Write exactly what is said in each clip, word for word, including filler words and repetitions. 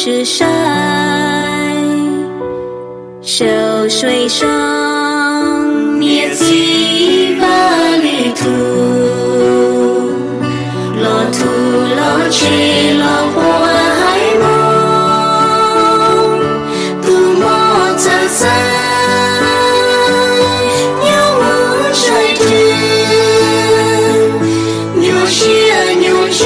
是山，秀水上灭几把旅途，落土落去落花海梦，独莫在山，有梦水之，牛血牛血。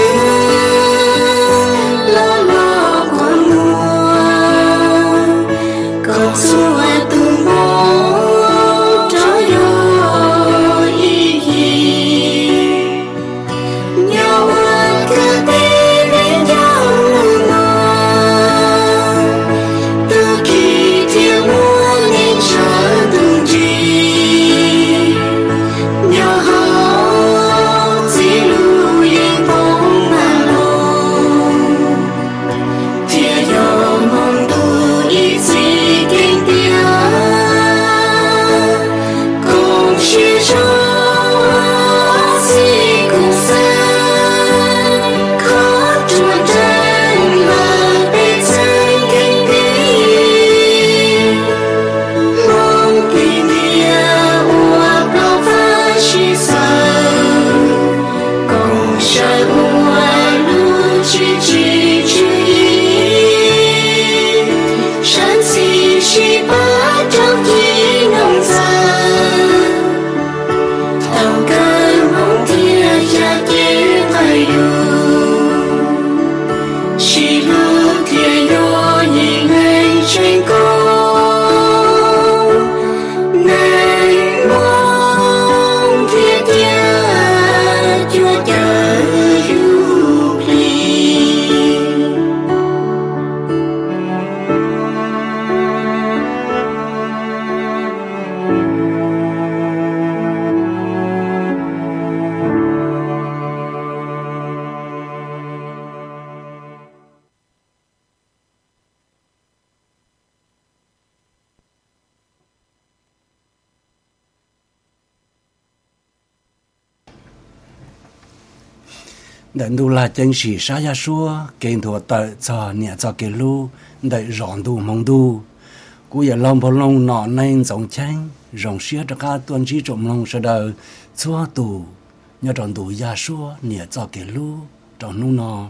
Đợt đu là chân sĩ xa ya xua, kênh thua tợ cho nhẹ cho kê lưu, đợi rõn đu mong đu. Cú ya lòng bò lòng nọ nên giống chanh, rộng xía cho ca tuần trí trộm lòng sẽ đời, xua tù, nhờ tròn đu ya xua, nhẹ cho kê lưu, tròn nu nọ.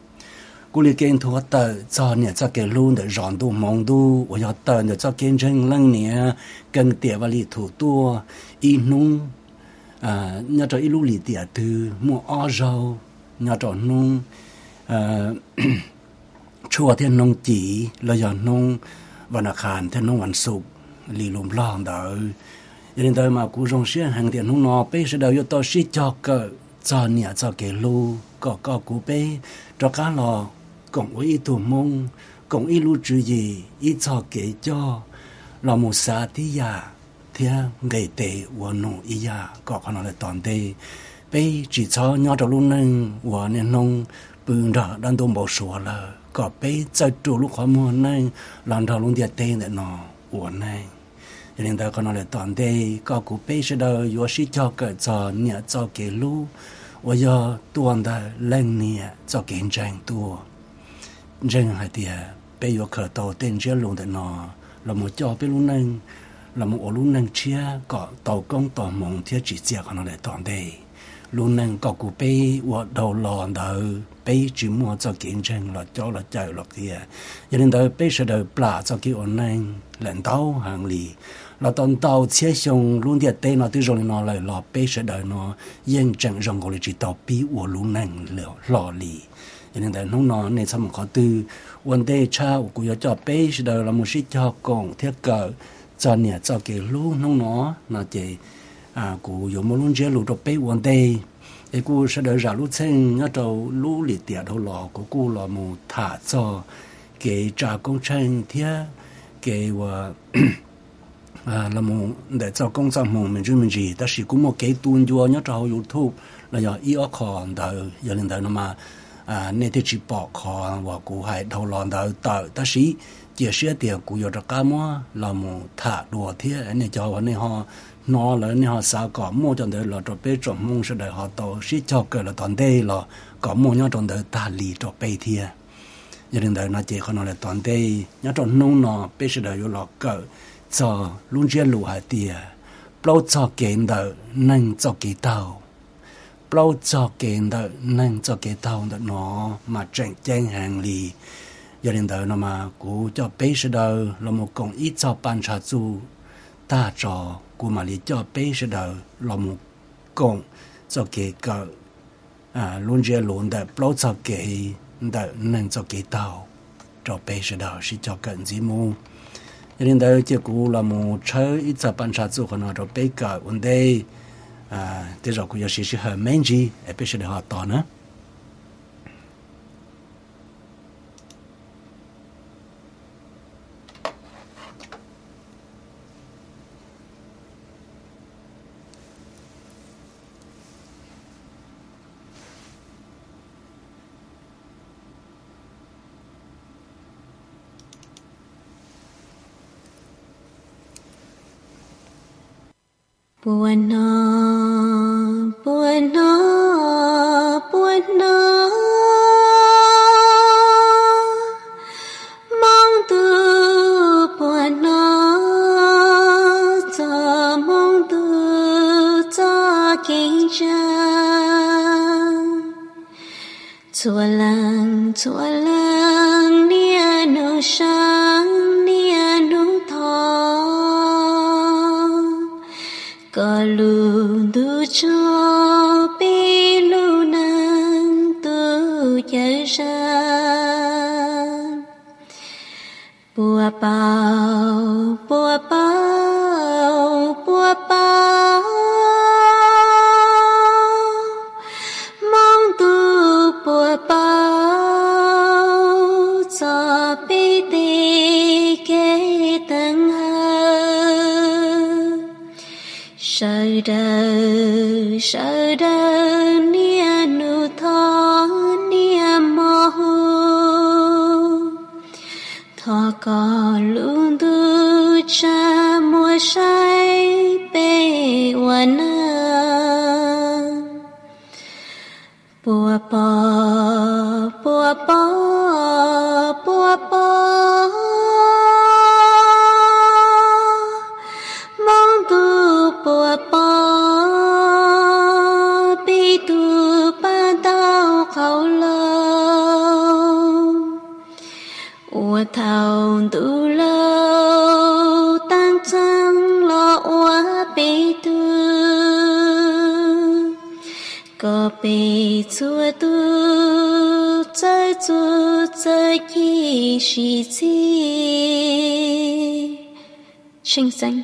Cú li kênh thua tợ cho nhẹ cho kê lưu, đợi rõn đu mong đu, và ya tợ nhẹ cho kênh chân lăng nhẹ, cần tỉa và li thủ tua, y nung, nhờ cho y lưu li tỉa từ, mua o rau, nhà trọ nông chùa thiên nông chỉ là giờ nông và nạc hàn thiên nôngวันศุกร์lì lùm lòng đợi cho nên tôi mà cú rong xuyên hàng tiền nông nọ bê sẽ đầu yo to xí cho cỡ cho nhà cho kẻ lu có có cú bê cho cá lò cộng với ít tù mông cộng ít lu chữ gì ít cho kẻ cho là một xã tí ya thiên ngày tệ của nông ý ya có khả năng là toàn tệ bây chỉ cho nhau trong lúc nâng và nên nông bưng ra đang tôm bò sủa là có bây giờ chủ lúc khó mua nâng làm thầu luôn địa tên để nó uổng này cho nên ta còn nói là toàn đây có cụ bây sẽ đâu vô sĩ cho cái cho nhẹ cho cái lú và giờ tuần ta lên nhẹ cho cái tranh tua tranh hay thì bây giờ khởi tàu tên chia luôn để nó là một cho bây lúc nâng là một ổ lúc nâng chia có tàu công tàu mộng thiết chỉ chia còn nói là toàn đây luôn nâng có cụ bê và đầu lò đỡ bê chỉ mua cho kiến tranh là cho là chạy lọc kia cho nên đỡ bê sẽ đỡ plá cho cái ổn nâng lệnh tàu hàng lì là toàn tàu chế xong luôn thiệt tên nó từ rồi nó lại lò bê sẽ đỡ nó yên chẳng rong gọi là chỉ tàu bí của luôn nâng lò lì cho nên đỡ nó nó nên sao mà có từ vấn đề cha của yo cho bê sẽ đỡ là một sĩ cho con thiết cỡ cho nhà cho cái luôn nó nó nó chỉ à cụ dùng một luôn chế lụt trong bể vấn đề, cái cụ sẽ đợi ra lụt sen ở trong lũ liệt tiệt đầu lò của cụ là một thả cho cái trả công trình thế cái và à là một để cho công sản một mình chúng mình gì,但是cũng một cái tuần vừa nhớ trong YouTube là do ý ở còn đời giờ lên đời nó mà à nên thì chỉ bỏ còn và cụ hay đầu lò đời đời, 但是 chia sẻ tiền cụ giờ cả mua là một thả đùa thế này cho họ này họ nó là này họ sao có mua trong đời là cho bé trong mông sẽ đời họ tổ sĩ cho cái là toàn đây là có mua nhau trong đời ta lì cho bé thế gia đình đời nó chỉ có nó là toàn đây nhớ trong nông nó bây giờ đời lọ cỡ cho luôn chia lũ hạt tiền bao cho kiện đời nâng cho cái tàu bao cho kiện đời nâng cho cái tàu đó nó mà tranh tranh hàng lì gia đình đời nó mà cú cho bây giờ đời là một công ít cho ban trà chu ta cho cú mà lý cho bây giờ đời là một công cho cái cỡ à luôn chia luôn đời bao cho cái đời nâng cho cái tàu cho bây giờ đời sẽ cho cần gì mu gia đình đời chỉ cú là một chơi ít cho ban trà chu còn nó cho bây cỡ vấn đề à thế rồi cú giờ sẽ sẽ hơi men gì ở bây giờ đời họ to nữa buồn nó buồn nó buồn nó mong từ buồn nó cho mong từ cho kinh trang chùa làng chùa làng nia nụ sáng nia nụ thọ có lu du cho bi lu nang tu chơi ra bùa bao bùa bao bùa bao mong tu bùa bao cho bi tì kế tầng sợ đời sợ đời nia nụ thọ nia mơ thọ có luôn tu cha mùa say bê quan bùa bò bùa bò bùa bò mong tu bùa bò bi tu ba đau khẩu lâu ua thao tu lâu tăng trang lo ua bi tu có bị chúa tu chơi chúa chơi kỳ sĩ chi sinh sinh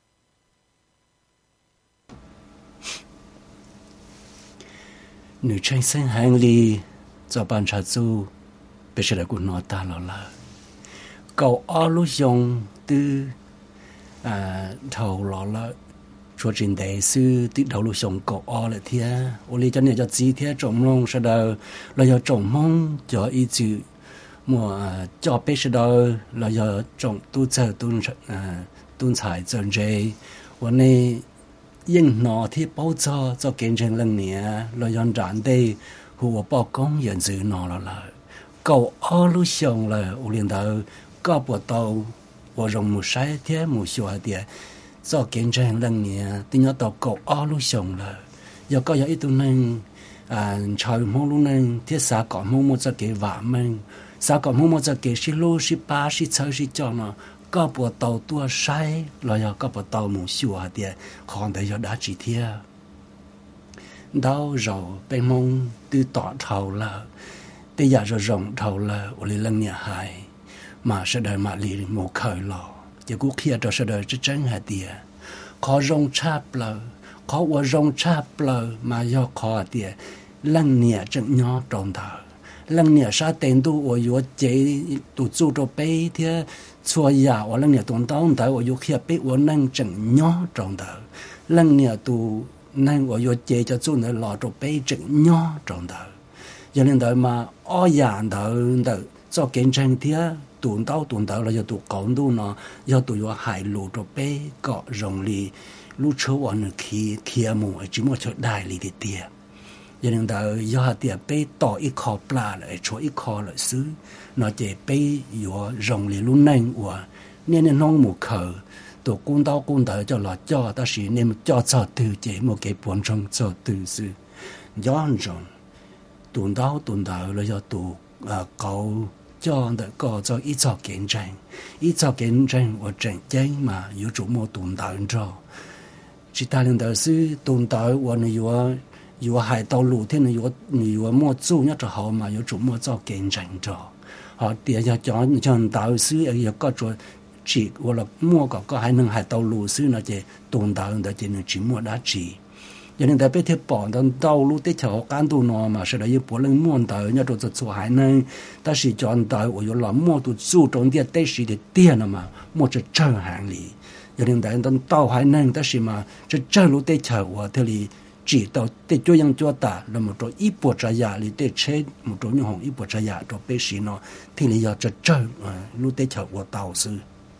nữ tranh sinh hàng ly cho ban trà chu bây giờ cũng nói ta là là cậu ở lúc dùng từ à thầu lọ là cho trình đại sư từ đầu lúc dùng cậu ở lại thia ô li cho nên cho gì thia trồng lông sau đó là do trồng mông cho ý chữ mùa cho bây giờ là do trồng tu chờ tu à tu xài trồng dâyวันนี้ยิ่งหนอที่ป้าจะจะเก่งจังเรื่องเนี้ยเราย้อนจานได้หัวปอกงยันซื้อหนอแล้วล่ะเก่าอ้อลูกชงเลยอุเรียนดาวก็ปวดตัวว่ารงมือใช้เทียมือชัวเดียจะเก่งจังเรื่องเนี้ยที่ย้อนตัวเก่าอ้อลูกชงเลยยาก็ยังอีตัวนึงอ่าชายมองลูกนึงที่สาก่อนมองมันจะเกี่ยวว่ามันสาก่อนมองมันจะเกี่ยวชิลูชิป้าชิเชอชิจอเนาะcó bộ tàu tua sai là do có bộ tàu muốn xua thì còn để do đã chỉ thiệt đau rồi bên mông từ tỏ thầu là bây giờ rồi rộng thầu là ở đây lần nhà hai mà sẽ đời mà lì một khởi lò chỉ cũng kia cho sẽ đời chứ chân hạt tiền có rong cháp là có qua rong cháp là mà do khó tiền lần nhà chân nhỏ tròn thở lần nhà sa tiền tu ở chỗ chế tu tu cho bé thì xua nhà ở lần nhà tuần tao tại ở chỗ kia bé ở năng chân nhỏ tròn thở lần nhà tu năng ở chỗ chế cho tu này lọ cho bé chân nhỏ tròn thở cho nên đời mà ở nhà đời đời cho kiến tranh thì tuần tao tuần tao là do tu công tu nó do tu do hại lũ cho bé có rong lì lũ châu ở nơi kia kia mù chỉ một chỗ đại lì thì tiền giờ nên đó do tiệt béต่ออีกคอปลาเลยช่วยอีกคอเลยซื้อเนาะเจไปอยู่รองเลยรุ่นนั่งว่าเนี่ยเนี่ยน้องหมูเขาตัวกุ้งเต้ากุ้งเต้าจะหล่อจ่อแต่สิเนี่ยมันจ่อจ่อตื่นเจมันเก็บปวนชงจ่อตื่นซื้อย้อนจงตุนเต้าตุนเต้าเลยจะตัวอ่าเขาจ่อแต่ก็จะอีจ่อเก่งจังอีจ่อเก่งจังว่าจังใจมาอยู่จุดมัวตุนเต้าจ่อจิตาเรื่องเต้าซื้อตุนเต้าว่าเนี่ยอยู่อยู่海道路天呢，有有莫做那就好嘛，有做莫做竞争着。好，第二講像導師又個做治，我啦莫個個還能海道路師呢，就東道人就只能治莫打治。有人在被貼綁到道路的條幹道呢嘛，是啦，有不能莫道，那就做做還能，但是講道我有啦莫都注重啲得時的點了嘛，莫就正行里。有人在當道還能，但是嘛，這正路的條我這裡。chỉ tàu để cho yang cho ta là một chỗ ít bộ trái giá li để chế một chỗ như hồng ít bộ trái giá cho bé xí nó thì lý do cho chơi lúc để chờ của tàu sư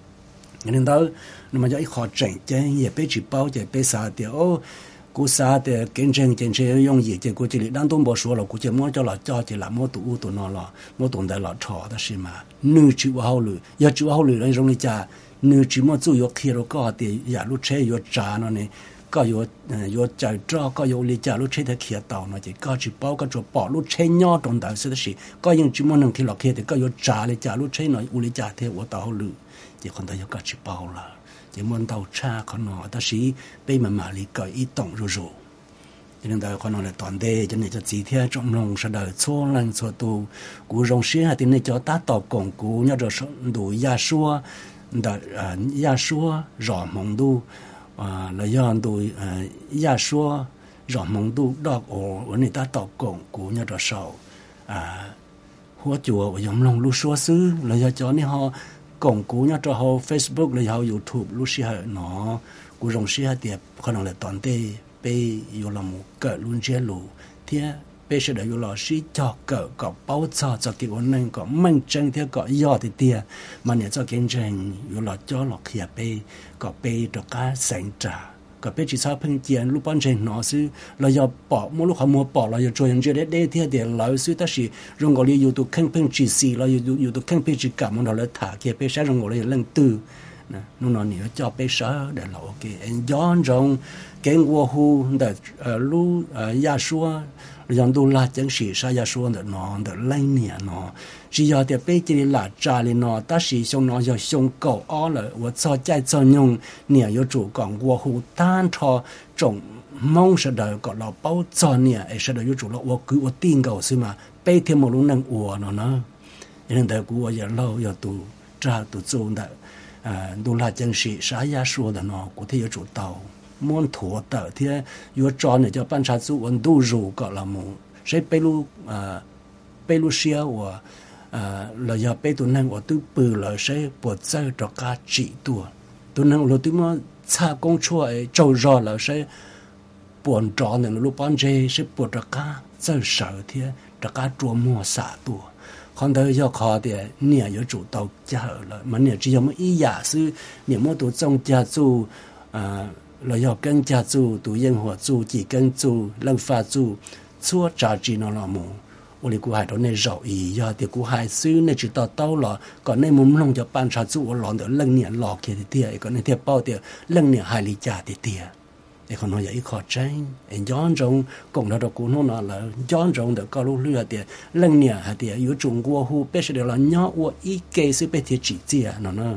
nên đó mà cho ít khó chỉnh chứ也bé chỉ bao chứ bé sao thì ô cú sao thì kinh doanh kinh doanh用gì chứ cú chỉ là đang tôn bảo số là cú chỉ muốn cho là cho chỉ là mua tụ tụ nó là mua tụ đại là trò đó xí mà nữ chịu hậu lử giờ chịu hậu lử là giống như cha nữ chỉ mua chịu yok kia rồi có thì giờ lúc chế yok trả nó này có有呃有在这个有里家路车的开道呢，就个只包个做保路车nhau中的是的是，个用只么能去落开的，个有炸的家路车呢，屋里家的我到路，就看到有个只包了，就摸到车可能，但是被妈妈里个一动入入，就能到可能来当地，就那就几天中农是的错人错多，古种时还的那叫打到公古，那就说路压缩，的呃压缩绕蒙路。啊，来样都呃，也说让蒙都到我我那达到公古那着少啊，或者我用龙路说是来要叫你好公古那着好 Facebook 来好 YouTube 路是好喏，古种是好的可能来当地被有了么个路接路天。bây giờ有老师教个个包扎做给我能个门诊的个药的点，嘛呢做见证有老教老去被个被着个生长，个被只差碰见路半程老师，เรา要保莫路还莫保了要做人这的那天的老师，但是如果你有都肯碰知识了，有有都肯被只感冒了来他给被啥人我来认得。nè nó nói nhiều cho bé sợ để lộ cái anh John trong cái ngô hu để lu ya xua rằng tu là chẳng sĩ sa ya xua để nó để lên nè nó chỉ có để bé chỉ là trả lại nó ta chỉ xong nó cho xong cầu ó là tôi cho chạy cho nhung nè có chủ còn ngô hu tan cho trong mong sẽ đợi có là bao cho nè ấy sẽ đợi có chủ là tôi cứ tôi tin cầu xí mà bé thêm một lúc năng ủa nó nó nên tại tôi giờ lâu giờ tu trả tu做的啊，都拉真是啥也说的呢？古天有主刀，摸土的，天有找呢叫办查组温度肉个了么？谁背路啊？背路些我啊，了要背多能我都背了，谁不在这个几多？多能我都么查工出来做热了，谁不找呢？路班这谁不这个在少天这个琢磨啥多？看到要考的，你也有主导加了，嘛你只要么一雅是你么都种家族，啊，了要跟家族都烟火族、几根族、冷发族，错扎子那了么？我哋估係到你肉意呀，啲估係書你知道到了，個你冇弄就辦查族我攞到兩年落嘅啲啲，個你啲包啲兩年係你家啲啲。để còn nói vậy khó tránh, anh John trong cùng là đồ cũ nó là John trong được có lúc lừa tiền lần nè hay tiền yếu Trung Quốc hu bây giờ là nhau của ý kế sự bây giờ chỉ chia nó nó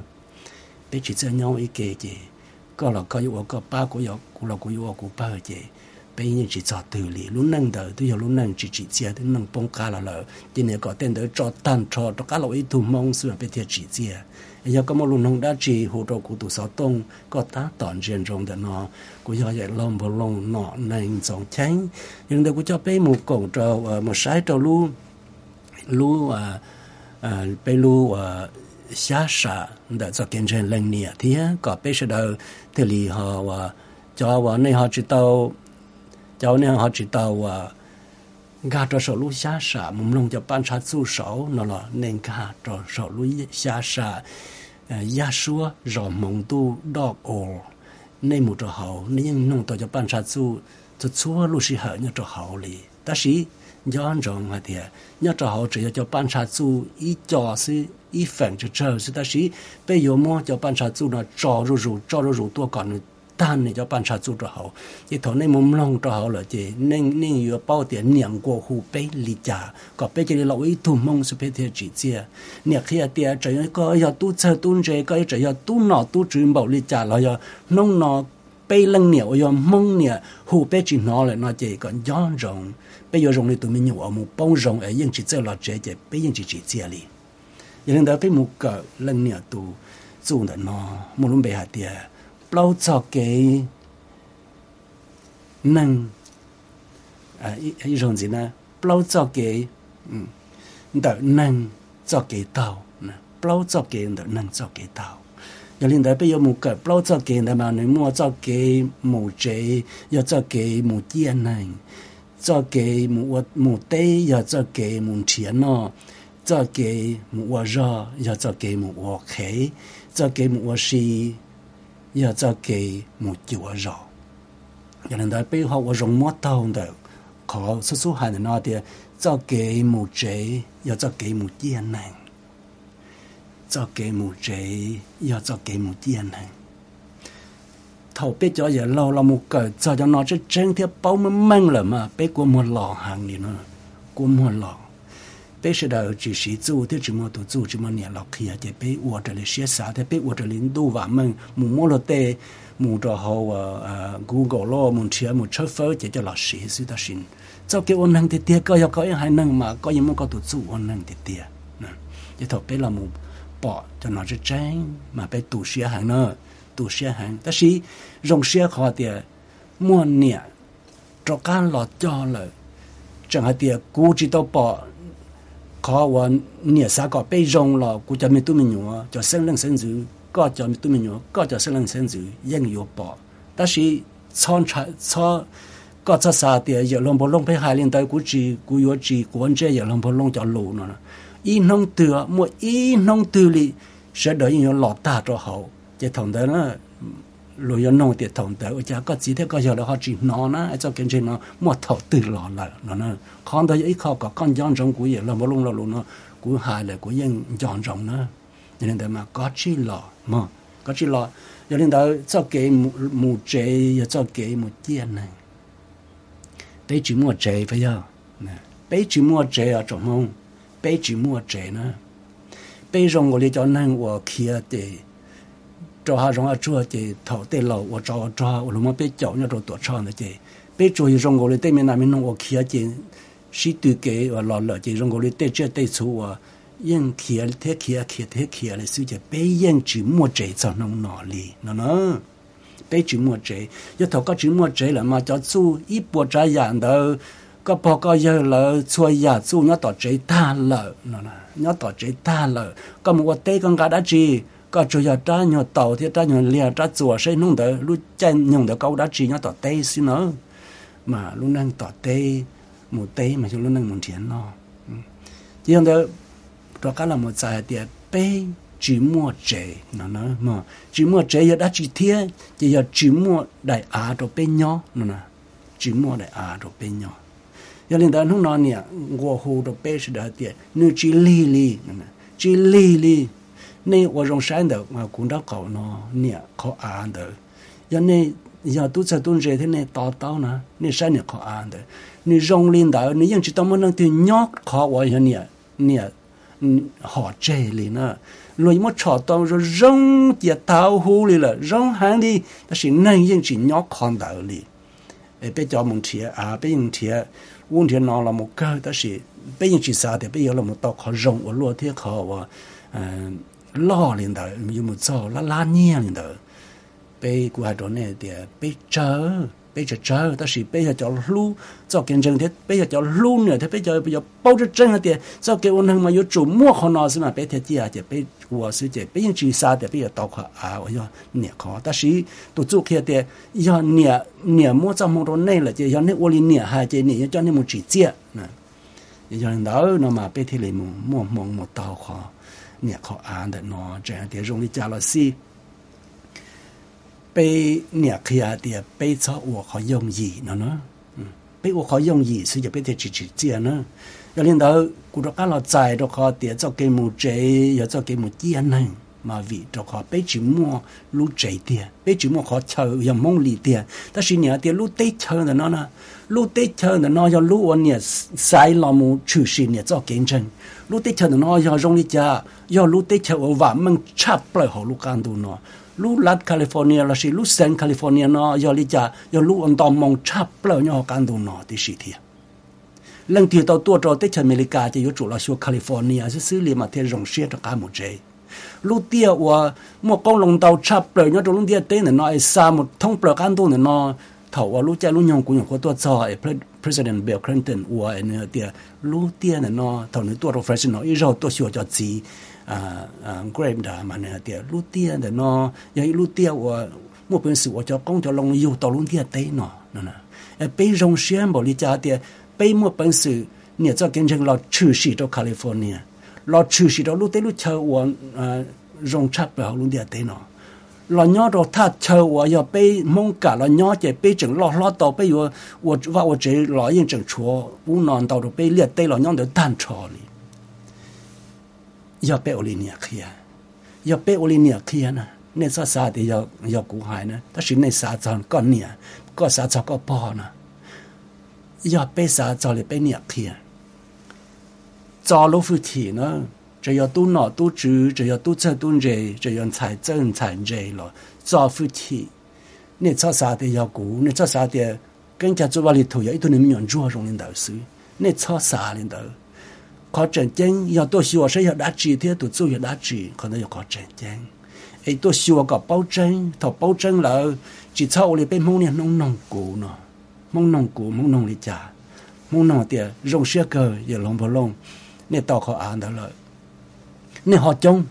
bây giờ chia nhau ý kế gì có là có yếu có ba của yếu của là của yếu của ba gì bây giờ chỉ cho từ lý lúc năng đời tôi lúc năng chỉ chỉ chia tôi năng bông cá là lợ chỉ nếu có tên đời cho tan cho cho cá là ý thùng mong xưa bây giờ chỉ chia giờ có một lúc nông đã chỉ hỗ trợ của tụ sáu tông có ta toàn diện trong đó nó của giờ vậy lòng vào lòng nọ nên giống tránh nhưng đây của cho bé một cổng trâu một sái trâu lu lu à à bé lu à xá xả để cho kiến trên lên nè thì có bé sẽ đầu thì lì họ và cho vào này họ chỉ tàu cho nên họ chỉ tàu à gà cho sầu lúa xá xả mùng lông cho ban sát su sầu nó là nên gà cho sầu lúa xá xả giá xua rồi mong tu đọc ổ nên một trò hậu nên nông tàu cho ban sát su cho xua lúa xí hở như trò hậu lì ta sĩ do rộng mà thì nhớ cho họ chỉ cho ban xã chú ý cho sư ý phèn cho chờ sư ta sĩ bây giờ mua cho ban xã chú nó cho rồi rồi cho rồi rồi tôi còn tan này cho ban xã chú cho họ thì thằng này mồm long cho họ là chỉ nên nên yêu bao tiền niệm qua hồ bê lì trà có bê cái lẩu ít thùng mông sự bê thì chỉ chia niệm khi tiền chỉ có giờ tu chơi tu chơi có chỉ giờ tu nọ tu chuyện bảo lì trà là giờ nông nọ bê lăng niệm giờ mông niệm hồ bê chỉ nọ lại nó chỉ còn gió rộng bây giờ rồng này tụi mình nhiều ở một bông rồng ở những chỉ chơi là chế chế bây giờ chỉ chỉ chia li, giờ nên đó phải một cái lần nữa tụ dùng được nó một lúc bây hạt tiền, bao cho cái năng à ý rồng gì nè, bao cho cái um đỡ năng cho cái tàu nè, bao cho cái đỡ năng cho cái tàu, giờ nên đó bây giờ một cái bao cho cái là mà nếu mua cho cái một chế, giờ cho cái một tiền này cho cái một một tây giờ cho cái một tiền nó cho cái một rau giờ cho cái một khế cho cái một xì giờ cho cái một chùa rau giờ nên đại bây họ dùng mót tàu đó có số số hàng nó thì cho cái một chế giờ cho cái một tiền này cho cái một chế giờ cho cái một tiền này thầu biết cho giờ lâu là một cái cho cho nó chỉ tranh theo bao mươi măng rồi mà biết của một lò hàng này nữa của một lò biết sẽ đầu chỉ sử dụng thì chỉ một tổ chức chỉ một nhà lò kia thì biết uổng cho lấy xe xả thì biết uổng cho lấy đồ vàng măng một món đồ tệ một trò hậu Google lo một chia một chớp phơi chỉ cho lò xí xí ta xin cho cái ôn năng thì tiệt có có những hai năng mà có những món có tổ chức ôn năng thì tiệt nè thì thầu biết là một bỏ cho nó chỉ tranh mà biết tủ xe hàng nữa tụ xe hàng, ta sĩ rong xe khó thì mua nhẹ, cho can lọt cho là chẳng hạn thì cú chỉ tao bỏ khóวันnhẹ sao có bây rong là cú cho mình tụi mình nhớ, cho sinh linh sinh tử, có cho mình tụi mình nhớ, có cho sinh linh sinh tử,ยัง有bỏ, ta sĩ chọn chọn có cho sao thì giờ lòng bao lòng phải hai liên tới cú chỉ cú yếu chỉ quan chế giờ lòng bao lòng cho lù nữa, in nông từ mua in nông từ li sẽ đợi những lọt ta cho hậu chỉ thằng đó nó lùi cho nông tiệt thằng đó ở cha có chỉ thế có giờ là họ chỉ nó nó cho cái chuyện nó mua thầu từ lọ lại nó nó con đó ít khó có con giòn trong cuối là một lông là luôn nó cuối hai là cuối dân giòn trong nó nên là mà có chỉ lọ mà có chỉ lọ cho nên đó cho cái một chế cho cái một tiền này bây chỉ mua chế phải không bây chỉ mua chế ở trong mông bây chỉ mua chế nữa bây giờ người cho nên của kia thì cho họ rong ở chỗ thì thầu tê lầu và cho cho lúc mà bây giờ nhớ rồi tuổi tròn nữa thì bây giờ rong người tê mình làm mình nông ở kia thì sĩ tư kế và lò lợ thì rong người tê chơi tê chú và yên kia thế kia kia thế kia là sự chỉ bây yên chỉ mua chế cho nông nọ li nó nó bây chỉ mua chế giờ thầu có chỉ mua chế là mà cho chú ít bộ trái dạng đâu có bao có giờ là xuôi nhà chú nhớ tỏ chế ta lợ nó nó nhớ tỏ chế ta lợ có một tê con gà đã chi có chủ yếu trả nhiều tàu thì trả nhiều lìa trả chùa xây nông đỡ lúc chân nhung đỡ câu đã chỉ nhớ tỏ tây xin nữa mà lúc năng tỏ tây một tây mà chúng lúc năng một tiền nó chỉ hơn đó đó cả là một giải tiền bê chỉ mua chế nó nó mà chỉ mua chế giờ đã chỉ thiết chỉ giờ chỉ mua đại á đồ bê nhỏ nó nè chỉ mua đại á đồ bê nhỏ giờ lên đó lúc nào nè ngô hồ đồ bê sẽ đỡ tiền nếu chỉ li li chỉ li li nên我用山的我讲到搞呢，你考安的，要你要都在都这天呢打到呢，你山你考安的，你用领导你ยัง知道么能对鸟考我要你你嗯好这里呢，如果炒到说用也到乎里了，用行的，但是能ยัง知鸟看到里，诶，别叫问题啊，别问题，问题拿了么高，但是别ยัง知啥的，别有那么多考用我落天考我嗯。lo lên đó như một chỗ là la nhẹ lên đó bây của hai đứa này thì bây giờ bây giờ chờ ta chỉ bây giờ cho lu cho kiến chân thế bây giờ cho lu nữa thế bây giờ bây giờ bao nhiêu chân thì cho cái ôn hàng mà yêu chủ mua họ nói xem mà bây thế chia thì bây của sự thì bây giờ chỉ sao thì bây giờ tao khó à bây giờ nhẹ khó ta chỉ tụi chú kia thì giờ nhẹ nhẹ mua cho một đôi này là chỉ giờ này ôn nhẹ hai chỉ nhẹ cho nên một chỉ chia nè giờ đó nó mà bây thế lại mua mua mua một tao khó nhẹ khó ăn được nó chẳng để dùng đi trả là gì bây nhẹ kia thì bây cho 我 họ dùng gì nó nó bây giờ khó dùng gì sử dụng bây giờ chỉ chỉ tiền nữa cho nên đó cụ đó các là dài đó khó tiền cho cái một chế giờ cho cái một tiền này mà vì đó khó bây chỉ mua lúc chế tiền bây chỉ mua khó chờ giờ mong lì tiền ta xin nhớ tiền lúc tết chờ là nó nè lúc tết chờ là nó giờ lúc anh nhớ sai là một chủ sĩ nhớ cho kinh doanh lúc tết chờ là nó giờ rong đi cha giờ lúc tết chờ ở vạn mình chắp lại họ lúc can tu nó lúc lát California là gì lúc San California nó giờ đi cha giờ lúc anh tao mong chắp lại nhau can tu nó thì gì thiệt lần thứ tao tua trò tết chờ America chỉ có chủ là số California sẽ xử lý mà theo rong xe cho cả một chế lúc tia và một con lồng tàu chắp lại nhau trong lúc tia tên nó xa một thông bờ can tu nó thầu và lúc cha lúc nhung cũng nhung có tua cho President Bill Clinton và anh tia lúc tia nó thầu nó tua professional nó ít rồi tua sửa cho gì à à Graham đã mà này tia lúc tia nó vậy lúc tia và một bên sự cho công cho lồng yêu tàu lúc tia tên nó nè bây rong xiên bảo đi cha tia bây một bên sự nhớ cho kinh doanh là trừ sĩ cho California là trừ sĩ đó lúc tới lúc chờ và rong chắp vào lúc tia tên nó là nhớ rồi thà chờ và giờ bây mong cả là nhớ chỉ bây chừng lo lo tàu bây giờ và và và chỉ lo yên chừng chúa u non tàu rồi bây liệt đây là nhớ được tan trò đi giờ bây ở liên nhạc kia giờ bây ở liên nhạc kia nè nên sao sao thì giờ giờ cũng hay nè ta chỉ nên sao chọn con nhỉ có sao chọn có bỏ nè giờ bây sao chọn lại bây nhạc kia cho lúc phụ thị nữa只要都拿都住，只要都吃都热，只要财政财热了，造福体。你做啥的要顾，你做啥的，更加做瓦里头要一头人民做容易导师，你做啥领导？考证件要多希望是要打字的，都做要打字，可能要考证件。哎，多希望搞保证，头保证了，只操我哋被蒙年弄弄股呢，蒙弄股蒙弄里家，蒙弄的用些个也弄不弄，你到考案的了。nên họ trông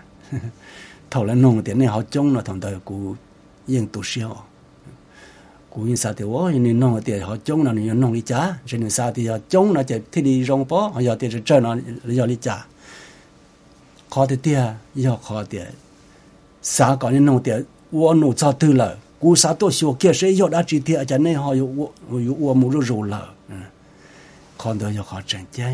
thầu là nông thì nên họ trông là thằng đời của yên tu siêu của yên sao thì ôi nên nông thì họ trông là nên nông đi trả cho nên sao thì họ trông là chỉ thì đi rong bó họ giờ thì chơi nó giờ đi trả khó thì tiền giờ khó thì sao có nên nông thì uo nụ cho tư là cú sao tôi siêu kia sẽ giờ đã chỉ thì cho nên họ uo uo uo mua rồi rồi là còn đời giờ khó tranh chơi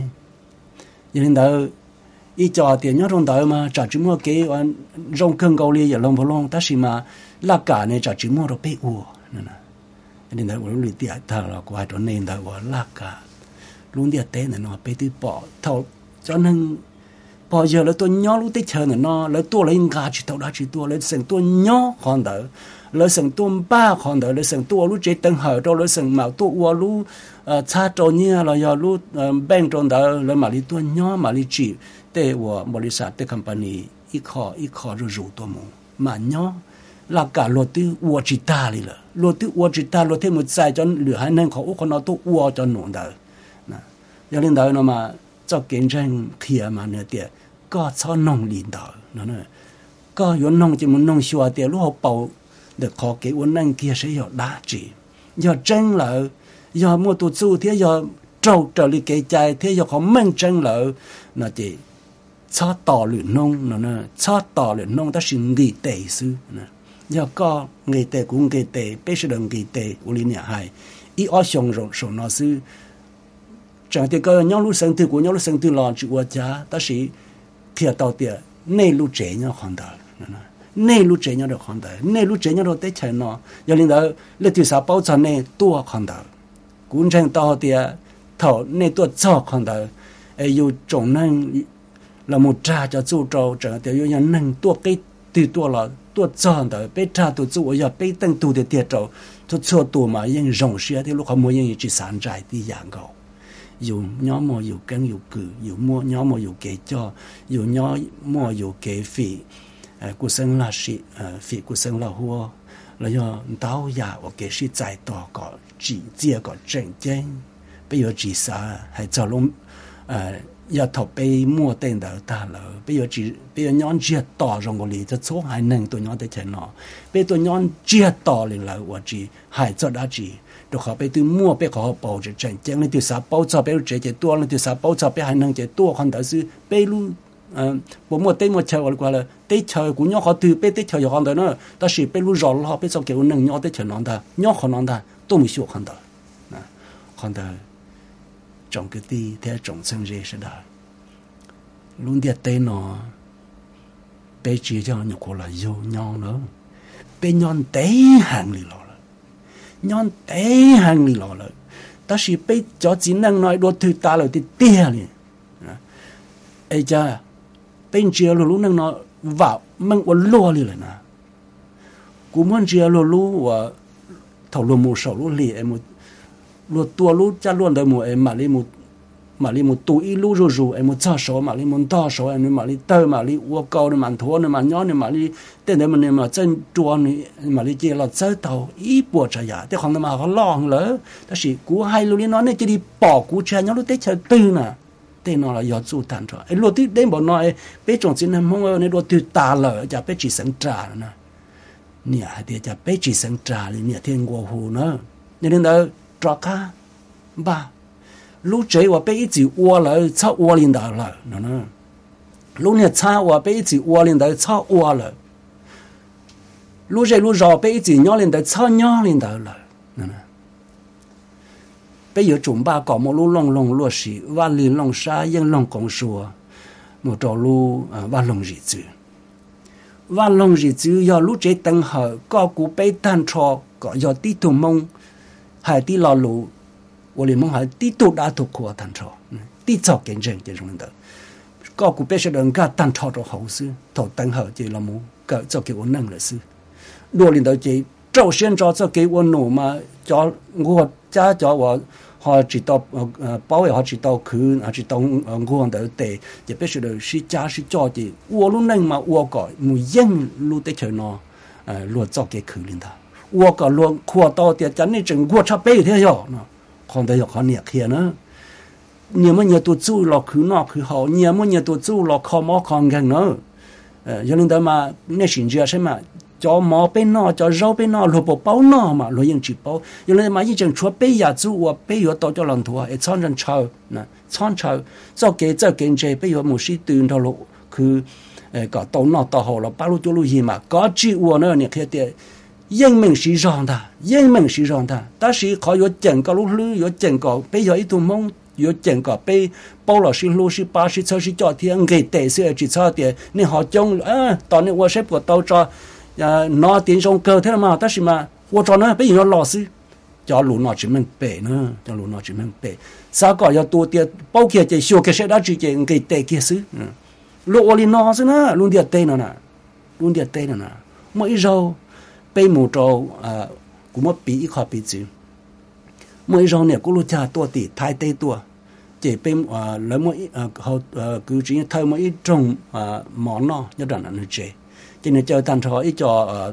nên đó ít cho tiền nhớ trong đời mà trả chữ mua cái anh rong cân cầu li giờ long vào long ta xí mà là cả này trả chữ mua rồi bị uổng nè nên đấy uổng lười tiệt thà là qua chỗ nên đấy uổng là cả luôn tiệt té này nó bị từ bỏ thầu cho nên bỏ giờ là tôi nhớ lúc tết chờ này nó là tôi lấy gà chỉ tàu đã chỉ tôi lấy sừng tôi nhớ còn đỡ lấy sừng tôi ba còn đỡ lấy sừng tôi lúc chế tân hở cho lấy sừng màu tôi uổng lúc cha trâu nhia là giờ lúc bèn trong đỡ lấy mà đi tôi nhớ mà đi chỉแต่ว่าบริษัทแต่ company อีกข้ออีกข้อรู้รู้ตัวมึงมาเนาะหลักการรถที่วัวจิตาเลยล่ะรถที่วัวจิตารถที่มันใส่จนเหลือให้นั่งเขาโอ้คนเอาตัววัวจนหนุนได้นะอย่างนี้ได้เนาะมาเจ้าเก่งจังเคลียร์มาเนี่ยเดี๋ยวก็ชอบน้องลีนได้นั่นแหละก็ย้อนน้องจะมันน้องชัวเดี๋ยวรู้เขาเป่าเด็กขอเกี่ยวนั่งเกี่ยใช้ยอดด่าจียอดจังเลยยอดมัวตัวสู้เที่ยยอดเจ้าเจ้าลิเกใจเที่ยยอดเขามั่งจังเลยนะจีชอบต่อหรือน้องนะนะชอบต่อหรือน้องแต่สิ่งกีเตะซื้อนะยาก็กีเตะกุ้งกีเตะเป็นสิ่งกีเตะอุลิเนี่ยให้อีอ้อชงรงชงนอซื้อจากที่ก็ย้อนรู้สังที่กูย้อนรู้สังที่หลอนจีว่าจ้าแต่สิเทียต่อเตียในรู้เจเนี่ยคนเดียวนะในรู้เจเนี่ยเราคนเดียวในรู้เจเนี่ยเราได้ใช้เนาะอย่างนี้เราเลือดที่สาวเป้าจะในตัวคนเดียวกุ้งเชิงต่อเตียเท่าในตัวเจ้าคนเดียวไอ้อยู่ตรงนั้นlà một trà cho chú trâu trở theo như năng tua cái từ tua là tua chọn đó bé trà tua chú ở giờ bé tăng tu để tiệt trâu cho cho tua mà những rồng xe thì lúc họ mua những chỉ sản trái thì dạng cầu dù nhóm mua dù cân dù cử dù mua nhóm mua dù kế cho dù nhóm mua dù kế phỉ cuộc sống là sĩ phỉ cuộc sống là hua là do tao già và kế sĩ giải tỏa có chỉ chia có tranh tranh bây giờ chỉ xa hay cho luôn giờ thọ被mua tên đầu ta là bây giờ chỉ bây giờ nhon chia tỏ trong cái lý cho số hai nâng tôi nhon tới thế nào bây giờ tôi nhon chia tỏ lên là và chỉ hai cho đã chỉ được họ bây tôi mua bây họ bảo chỉ chân chân lên từ sáu bảo cho bây giờ chỉ tua lên từ sáu bảo cho bây hai nâng chỉ tua còn đó是bây lu bộ mua tên mua chơi gọi là tên chơi của nhau họ từ bây tên chơi họ đó nữa đó是bây lu rồi họ bây giờ kiểu nâng nhau tới thế nào ta nhau họ nào ta tôi mới chịu không đó còn đời trong cái ti theo trong sân rê sẽ đời luôn điệt tên nó bé chỉ cho nhục cô là vô nhau nữa bé nhon té hàng lì lọ lại nhon té hàng lì lọ lại ta chỉ bé cho chỉ năng nói đôi thứ ta lại thì tia liền ấy cha bên chia luôn lúc năng nói vào mang quần lúa liền nè cú muốn chia luôn lúa và thầu luôn một sầu luôn lì em một luôn tua luôn cha luôn đời một em mà đi một mà đi một túi lúa rồi rồi em một cha sầu mà đi một to sầu em mà đi tơ mà đi uo câu mà thua mà nhó mà đi tên đấy mà mà chân chua mà đi chia là chơi tàu ít bùa trả giá thế không mà họ lo lỡ ta chỉ cú hay luôn đi nói này chỉ đi bỏ cú chơi nhó lúc tết chơi tư nè tên nó là do chủ tàn rồi ấy luôn tí đến bọn nói bé trồng xin em không nên đồ từ ta lỡ cho bé chỉ sinh trà nữa nè thì cho bé chỉ sinh trà thì nè thiên qua hồ nữa nên đó trà cá ba lúc chơi và bé ít chỉ uo lỡ超uo lên đó lỡ nữa nữa lúc nè cha và bé ít chỉ uo lên đó超uo lỡ lúc chơi lúc rò bé ít chỉ nhỏ lên đó超nhỏ lên đó lỡ nữa bây giờ chúng ta có một lũ lông lông lúa xì và lì lông sa yên lông công sùa một trò lũ và lông rì chữ và lông rì chữ do lũ chế tăng hở có cú bê tan trò có do tí tù mông hay tí lò lũ và lì mông hay tí tù đã thuộc của tan trò tí chọc kiến chân chứ không được có cú bê sẽ đừng cả tan trò cho hậu sư thổ tăng hở chỉ là mù cỡ cho kiểu năng là sư đua lên đó chỉ trâu xuyên cho cho cái quân nổ mà cho ngô cha cho và họ chỉ tao bảo vệ họ chỉ tao cứ họ chỉ tao ngô để để chỉ biết sự đời sĩ cha sĩ cho thì uo lúc này mà uo gọi mùi dân lúc tới chơi nó luôn cho cái khử lên ta uo gọi luôn khoa tao thì chắn nên chừng uo chắp bê thế rồi nó còn đây họ nhẹ kia nữa nhiều mà nhiều tụt chú lọ khử nọ khử họ nhiều mà nhiều tụt chú lọ kho mò còn gần nữa cho nên đó mà nên xin chưa xem mà cho mò bên nọ cho rau bên nọ lột bộ bao nọ mà lột những chỉ bao, cho nên mà những trường chúa bây giờ chú và bây giờ tao cho lần thua, ấy chọn人炒，那炒炒，做给做经济，bây giờ một sĩ tuyển đầu lộ，คือ個到nọ到好了，八路九路一嘛，個只我呢，你看的，英明是讓的，英明是讓的，但是佢有整個路路有整個，bây giờ一度夢。有整個被包了是六十八十七十九天給得些只差點，你好講啊，當年我是不到這。à, nó tiến trong cơ thế mà ta chỉ mà tôi cho nó bây giờ nó lò sư cho lũ nó chỉ mình bể nữa cho lũ nó chỉ mình bể sao có cho tôi tiền bao kia chỉ siêu cái sẽ đã chỉ chỉ cái tệ kia sư lũ oli nó sư nữa luôn điệt tê nữa nè luôn điệt tê nữa nè mỗi rau bây một rau à cũng một bí ít khó bí chứ mỗi rau này cũng luôn cha tôi tỷ thay tê tôi chỉ bây à lấy mỗi à họ cứ chỉ thay mỗi trồng à món nó nhất là nó chế cho nên cho thành phố ít cho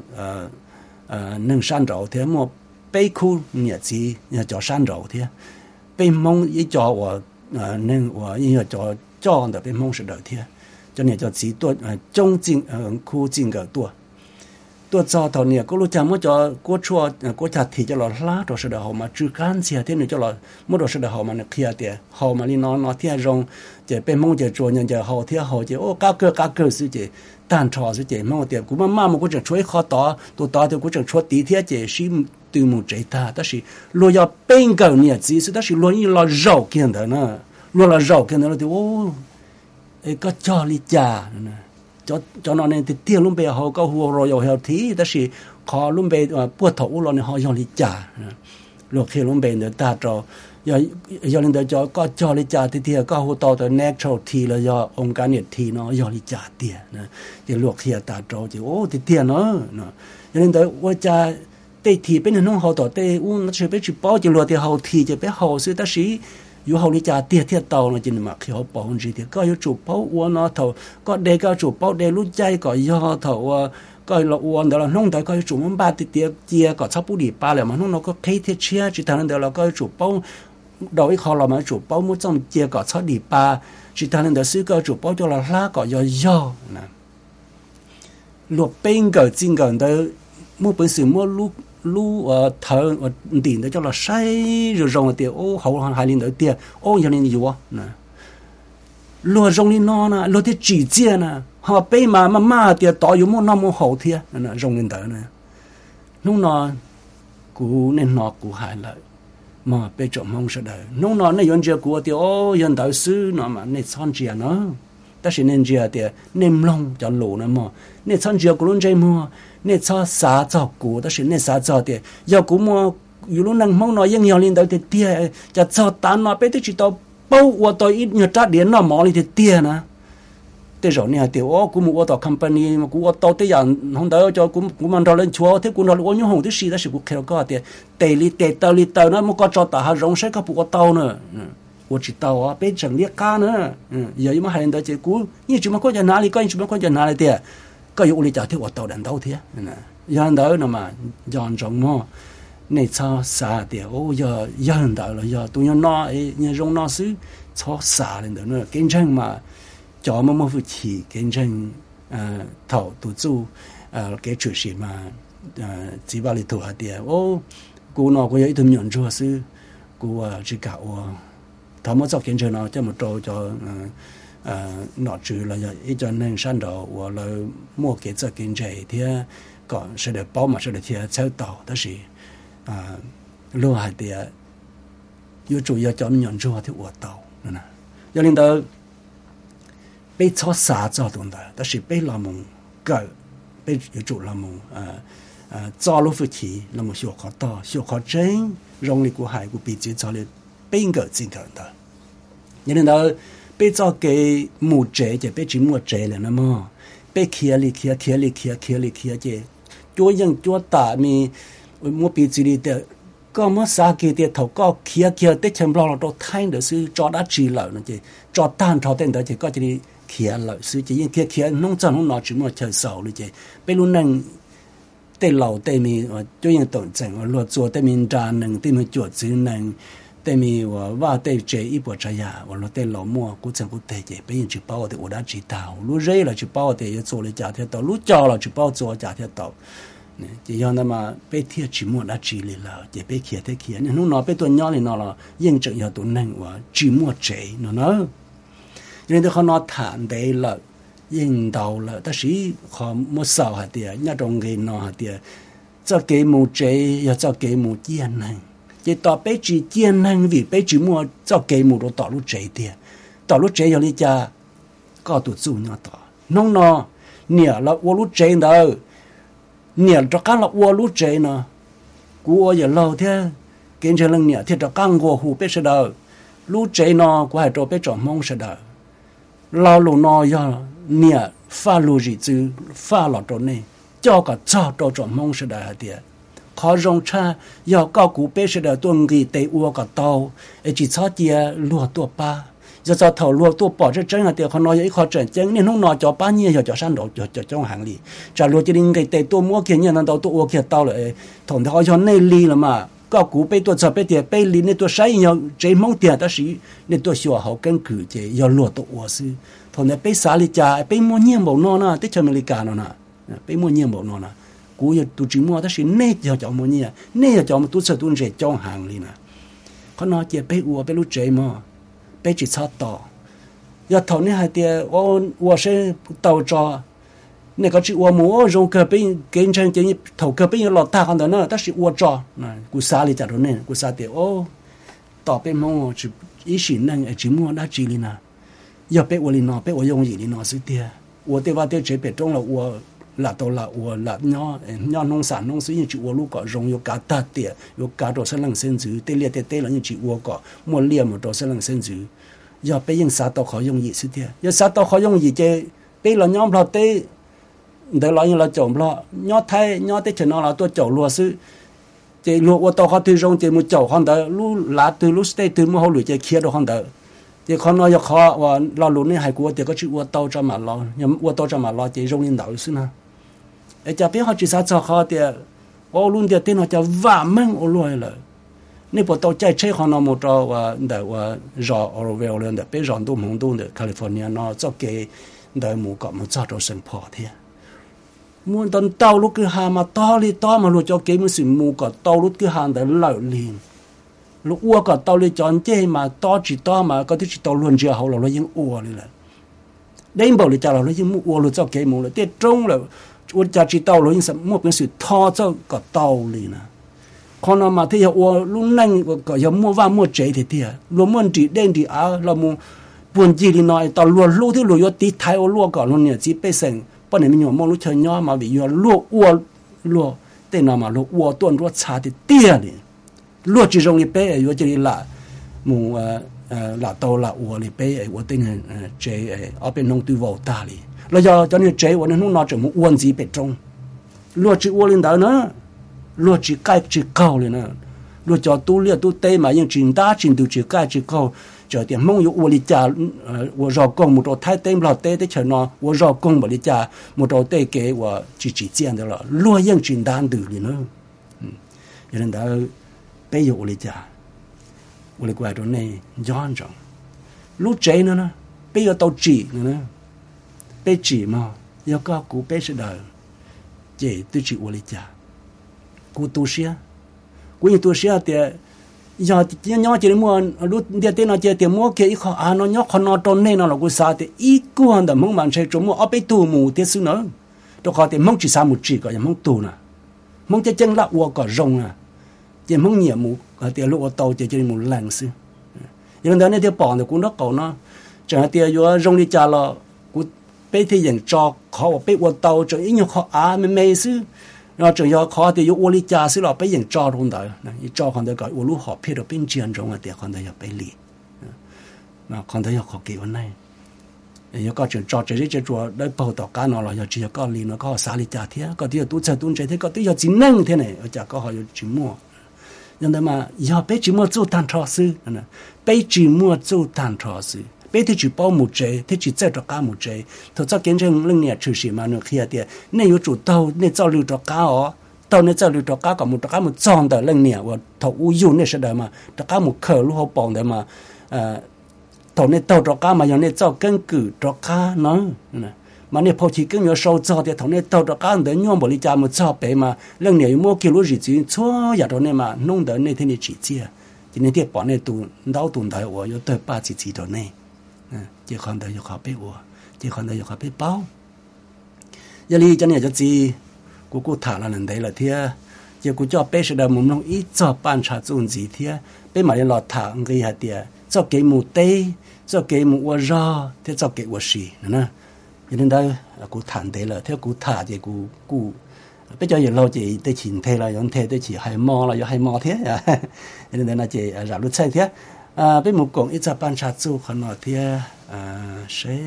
nâng san rậu thế mà bây khu nhà gì nhà cho san rậu thế bây mong ít cho và nâng và ít cho cho được bây mong sự đời thế cho nên cho chỉ tôi trong chính khu chính cái tôi tôi cho thằng này có lúc cha muốn cho có chua có chặt thì cho nó lá rồi sự đời họ mà chưa can gì thế này cho nó muốn rồi sự đời họ mà nó kia thì họ mà đi nó nó thế rong chỉ bây mong chỉ cho nhân chỉ họ thế họ chỉ ô cá cơ cá cơ sự chỉ tan trò sự chỉ mong tiệm cũng mà mà một cái chuyện khó tỏ tôi tỏ thì cũng chuyện chuyện tí thế chỉ xin từ một trái ta, đó là lo要变个日子，是但是lo一老肉见的呢，lo了肉见的了就哦，哎个家里家呢，cho cho nó nên thì tiền luôn bây họ có hồ rồi họ hiểu thì, đó là họ luôn bây bớt thấu lo nên họ hiểu lý trả, lúc khi luôn bây người ta cho giờ giờ lên tới cho có cho lý trả thì thì có hồ tàu tới natural thì là do ông cái nhiệt thì nó hiểu lý trả tiền, thì lúc khi ta cho thì ô thì tiền nó, cho nên tới tôi cha tây thì bên nông họ tỏ tây uống nó sẽ biết chụp bao nhiêu loại thì họ thì chỉ biết họ sẽ ta sĩอยู่เขาลิจ่าเตี้ยเตี้ยเตาเราจินมาเขาปองจีเดียก็อยู่จูบเป้าอ้วนเนาะเถาก็เด็กก็จูบเป้าเด็กรู้ใจก็ย่อเถาว่าก็เราอ้วนเดี๋ยวเราน้องแต่ก็จูบมันบ้าเตี้ยเตี้ยก็ชอบผู้ดีป้าเลยมันน้องเราก็เพย์เทียเชียจีทางนั้นเดี๋ยวเราก็จูบเป้าดอกอีเขาเรามาจูบเป้ามุ่งจ้องเจียก็ชอบดีป้าจีทางนั้นเดี๋ยวซื้อก็จูบเป้าจะเราล้าก็ย่อย่อนะหลวงเป็นก็จริงก็เดี๋ยวมุ่งเป็นสื่อมุ่งลูกlu ở thợ ở tiền để cho là say rồi rong tiền ô hậu hai linh đỡ tiền ô giờ linh gì quá nè lu rong linh nó nè lu thì chỉ chia nè họ bây mà mà mà tiền tỏอยู่một năm một hậu thiệt nè rong linh đỡ nè lúc nó cú nên nó cú hại lợi mà bây giờ mong sẽ đời nông nó này yon chia của thì ô yon đạo sư nó mà này son chia nó ta chỉ nên chia thì nên long cho lũ nó mà này son chia của luôn chơi mua này cho xã cho của ta chỉ nên xã cho thì giờ cũng muaอยู่lúcนั้นมองน้อยยังยาวลินเตอร์เตี้ยจะชอบตาหน่อยไปที่จิตเอาเป้าว่าตัวอีเนี่ยจัดเดียนน่ะหมอลิเตี้ยนะแต่เราเนี่ยเดี๋ยวกูมัวต่อคอมพานีกูว่าต่อที่อย่างห้องเดียวจะกูกูมันเราเล่นชัวร์ที่กูเราโอ้ยห้องที่สี่แต่สิกูแค่ก็เดี๋ยวเตลิเตเตลิเตนะมันก็จอดตาหาร้องใช้ก็ปวดเตาเนอะ我知道啊，被整裂干呢，嗯，有一么还人到结果，你怎么过在哪里，干什么过在哪里的，ก็อยู่ในจ่าที่ว่าเตาดันเตาเทียนะยันเตาน่ะมาย้อนจงมั่วในชาวสาเดียวโอ้ยยันเตาเลยยตัวยันน้อเอ้ยรงน้อซื้อชาวสาเลยเด้อเนอะเก่งจังมาจ่อมามาฝึกขี่เก่งจังเอ่อเท่าตัวจู่เอ่อเกจุสิมาเอ่อจีบาลิตัวเดียวโอ้กูน้อกูยังอีทุ่มหย่อนจัวซื้อกูว่าจิกะว่าทำมาจากเก่งจังเนาะจะมาโตจอเอ่อหนอจือเลยอีจนหนึ่งชั้นดอกว่าเรามั่วเกจะเก่งใจเทียก่อนเสด็จป้อมาเสด็จเทียเช้าต่อแต่สิอ่ารู้หายเดียอยู่จู่ยาจอมหย่อนจัวที่อวดเต่านั่นนะยาลินเตอไปชอบสาจอตรงนั้นแต่สิไปละมุงก็ไปอยู่จู่ละมุงอ่าอ่าจอรู้ฝึกขี่ละมุงชัวข้อต่อชัวข้อเจงรงลิกูหายกูปีจีจอเลยเป็น个正常的ยาลินเตอ被造给木贼就被只木贼了那么被开里开开里开开里开就ตัวยังตัวตามีมัวปีจีดีแต่ก็มัวสาเกเตถกก็เคียเคียเตชัมบลเราตัวไทยเดี๋ยวซื้อจอดจีเหล่านั่นจีจอดต้านเขาเต้นเดี๋ยวจีก็จะได้เคียเหล่าซื้อจียังเคียเคียน้องจันน้องนอจีมัวเฉยเสาเลยจีไปรุ่นนั้นเตเหล่าเตมีตัวยังตนจังว่าลวดจัวเตมีจานหนึ่งเตมีจวดซื้อหนึ่งแต่มีว่าว่าเตเจอีปวดใจยาว่าเราเตหล่อมัวกูจังกูเตเจไปยังจีเป้าเตอุดาจีเตารู้เร่เราจีเป้าเตย做เลยจ่าเทียเตารู้จ่อเราจีเป้า做จ่าเทียเตาเนี่ยจะย้อนนั้นมาไปเที่ยวจีมัวดาจีเลยเราจะไปเขียนเขียนเนี่ยนู้นนอไปตัวย้อนเลยนอเรายังจะ要ตัวนั่งว่าจีมัวเจเนาะเนาะยังแต่เขานอฐานได้ละยังเดาละแต่สิเขามัวสาวหาเดียเนี่ยตรงเกนอหาเดียจะเกมูเจอย่าจะเกมูเจียนนั่งจะต่อไปจีเจียนนั่งวิไปจีมัวจะเกมูเราต่อรู้เจเดียต่อรู้เจอย่างนี้จะก็ตัวจู่เนี่ยต่อน้องนอเนี่ยเราว่ารู้เจเด้อเนี่ยจะการเราวัวรู้ใจเนาะกูอย่าเล่าเท่าเกินเชิงเนี่ยที่จะการวัวหูเป็ดเสดรู้ใจเนาะกูให้ตัวเป็ดจอมมองเสดเราหลุนอย่าเนี่ยฟ้ารู้จีจือฟ้าหลอดตัวนี้เจ้าก็เจ้าตัวจอมมองเสดเดียขอรงชาอย่าก้าวกูเป็ดเสดตัวงี้เตะวัวกับเตาไอจีชอบเดียลัวตัวป้าจะจะถอดลวกตัวปอดจะเจ้าเดียวเขาน้อยอีกเขาเจ๋งเจ๋งนี่น้องน้อยจ่อป้าเนี่ยอย่าจ่อสั้นดอกจ่อจ่อจ้องหางลีจะลวกจะลิงไก่เตะตัวมัวเขียนเนี่ยนั่นตัวตัวเขียนเตาเลยถอนเขาย้อนในลีละมาก็กูไปตัวจะไปเดียไปลีในตัวใช้ยังใจมองเดียแต่สิในตัวชัวเขากันคือจะอย่าลวกตัวซื้อถอนไปสาลิจ่าไปมัวเงี่ยบอกนอนะที่อเมริกาเนาะไปมัวเงี่ยบอกนอนะกูอย่าตัวจีมัวแต่สิเน่อย่าจ่อมัวเนี่ยเน่อย่าจ่อมาตัวเสือตัวเจ๋งจ้องหางลีนะเขาน้อยจะไปอัวไปรู้ใจมั้งไปจิตชาต่อ要头呢还得我我是到着那个是我摸用个边跟成建议头个边有老大看到呢，但是我着那กูซา里在头呢กูซา的哦ต่อไปมั้ง是一时能只摸那几里呢要被我里呢被我用一里呢是的我对吧对这边中了我là到là我là nhỏ nhỏ nông sản nông sản như chị我lúc có rong yo cá ta tiệt yo cá đồ sản lượng sinh dữ tê liệt tê tê là như chị我có mua liềm một đồ sản lượng sinh dữ giờ bây giờ sao tao khó dùng gì xí tiệt giờ sao tao khó dùng gì chứ bây là nhóm lo tê để lo như là chồng lo nhỏ thay nhỏ tê chừng nào là tôi chồng lúa xí chứ lúa我tao khó từ rong chứ một chồng không đỡ lú lá từ lú stay từ mua hậu lúa chứ kia đồ không đỡ chứ con nói khó và lo lúa này hay của thì có chữ我tao cho mà lo nhưng我tao cho mà lo chứ rong lên đỡ xí naไอ้เจ้าพี่เขาจีซ่าจะเขาเดียโอ้ลุนเดียเต้นเขาจะว่ามั่งโอ้รวยเลยนี่พอตัวใจใช้ของน้องมอตว่าเดี๋ยวว่ารอออร์เวลเลยเดี๋ยวไปรอนตู้มงตู้เดี๋ยวแคลิฟอร์เนียนอจะเกยเดี๋ยวหมู่กับมันจะโดนสังพอเทียมัวตอนเต้าลุกคือหามาต้อลีต้อมาลูกจะเกยมันสิหมู่กับเต้าลุกคือหาเดี๋ยวเหล่าลีนลูกอ้วกับเต้าลีจอนเจ้มาต้อจีต้อมาก็ที่จีต้อล้วนเจ้าเขาเราเลยยังอ้วเลยแหละได้บอกเลยจ้าเราเลยยังมู่อ้วเราจะเกยหมู่เลยเตี้ยตรงเลย我家知道了，因什么本事他这个道理呢？ con nó mà thấy ô lúc nãy có giờ mua vào mua chế thì thì luôn muốn chỉ đen thì à là mua buồn gì thì nói tao luôn luôn thì luôn yo tí thái ô luôn cả luôn nè chỉ bây giờ bọn này mình nhỏ mua lúc chơi nhỏ mà bị yo luôn ô luôn tên nào mà luôn ô tuần luôn xa thì tia đi luôn chỉ dùng đi bé yo chỉ là mua là tàu là ô đi bé ô tên chế ở bên nông tư vào ta đi là do cho nên chế ô nên không nói chuyện mua uốn gì bên trong luôn chỉ ô lên đó nữa luôn chỉ cái chỉ cầu lên nữa luôn cho tu luyện tu tê mà những chuyện đa chuyện tu chỉ cái chỉ cầu cho tiền mong yêu ô li cha ô rau công một đồ thái tê lọt tê tê chờ nó ô rau công mà li cha một đồ tê kế ô chỉ chỉ tiền đó là luôn những chuyện đan từ đi nữa cho nên đó bây giờ ô li cha ô li quay đồ này giòn rồi lúc chế nữa nè bây giờ tao chỉ nữa nè bây chỉ mà giờ có cú bây sẽ đời chỉ tôi chỉ ô li cha cú tu sửa cú như tu sửa thì giờ thì nhỏ chỉ mua lúc dia tên nó chỉ tiền mua cái khó à nó nhỏ khó nó tròn này nó là cú sao thì ít cú hơn đầm mong bạn sẽ trồng mua ở bên tu mù thì xứ nữa tôi khó thì mong chỉ sao một chỉ có nhà mong tu nè mong chỉ chân là uo có rong à chỉ mong nhiều mù thì lúc ở tàu chỉ chỉ mù lạnh xứ nhưng đó này thì bỏ thì cũng nó cầu nó chẳng hạn thì vừa rong đi trả là cú bên thì dành cho khó bên uo tàu cho ít nhiều khó à mình mấy xứ nó chỉ có khó thì有我哩家是了，被人招中的，那一招看到个我路好配到变坚中啊，得看到要被理，那看到要考给我内，有个就招这这做来报道干了了，要只有个理那个啥哩家天，个啲要督测督这天，个啲要真能天呢，我家个好有寂寞，因为嘛要被寂寞做单超事，呢，被寂寞做单超事。bây thì chỉ bao một chế, thì chỉ chơi cho cá một chế, thôi cho kiến trình lưng nhẹ trừ sĩ mà nó kia thì nên有主tàu nên giao lưu cho cá ó, tàu nên giao lưu cho cá có một cho cá một tròn đời lưng nhẹ và thầu u yêu nên sẽ đời mà cho cá một khờ lúc họ bỏng đời mà tàu nên tàu cho cá mà giờ nên giao cân cử cho cá nó mà nên phô chỉ cân nhớ sâu cho thì tàu nên tàu cho cá đời nhom bỏ đi cha một cho bé mà lưng nhẹ mua kilo gì chứ chúa giờ đó nên mà nông đời nên thế này chỉ chia thì nên tiếp bỏ nên tụ đau tụ đời của yo tới ba chỉ chỉ đó này chỉ còn đây có biết ủa chỉ còn đây có biết bao giờ đi cho nên cho gì cô cô thả là lần đấy là thế giờ cô cho bé sẽ đào mồm nông ít cho ban trà dụng gì thế bé mà lên lọt thả người hạt tiền cho cái mù tê cho cái mù uo rò thế cho cái uo xì nữa cho nên đây cô thản đấy là theo cô thả thì cô cô bây giờ giờ lâu chỉ tới chín thế là giống thế tới chỉ hai mò là do hai mò thế cho nên là chỉ rào lúc say thế à bên một cổng ít ra ban trà dụng còn nói thế à sẽ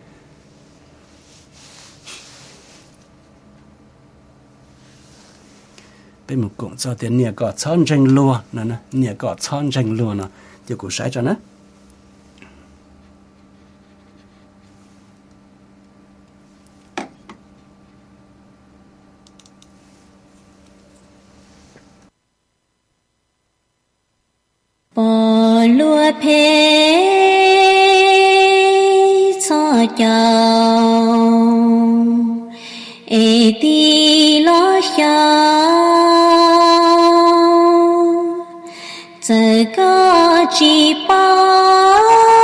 bên một cổng cho tiền nhẹ cọ chọn tranh lúa nè nè nhẹ cọ chọn tranh lúa nè cho cụ sai cho nó bỏ lúa phê cho chào ê ti lo xiao giờ có chỉ bao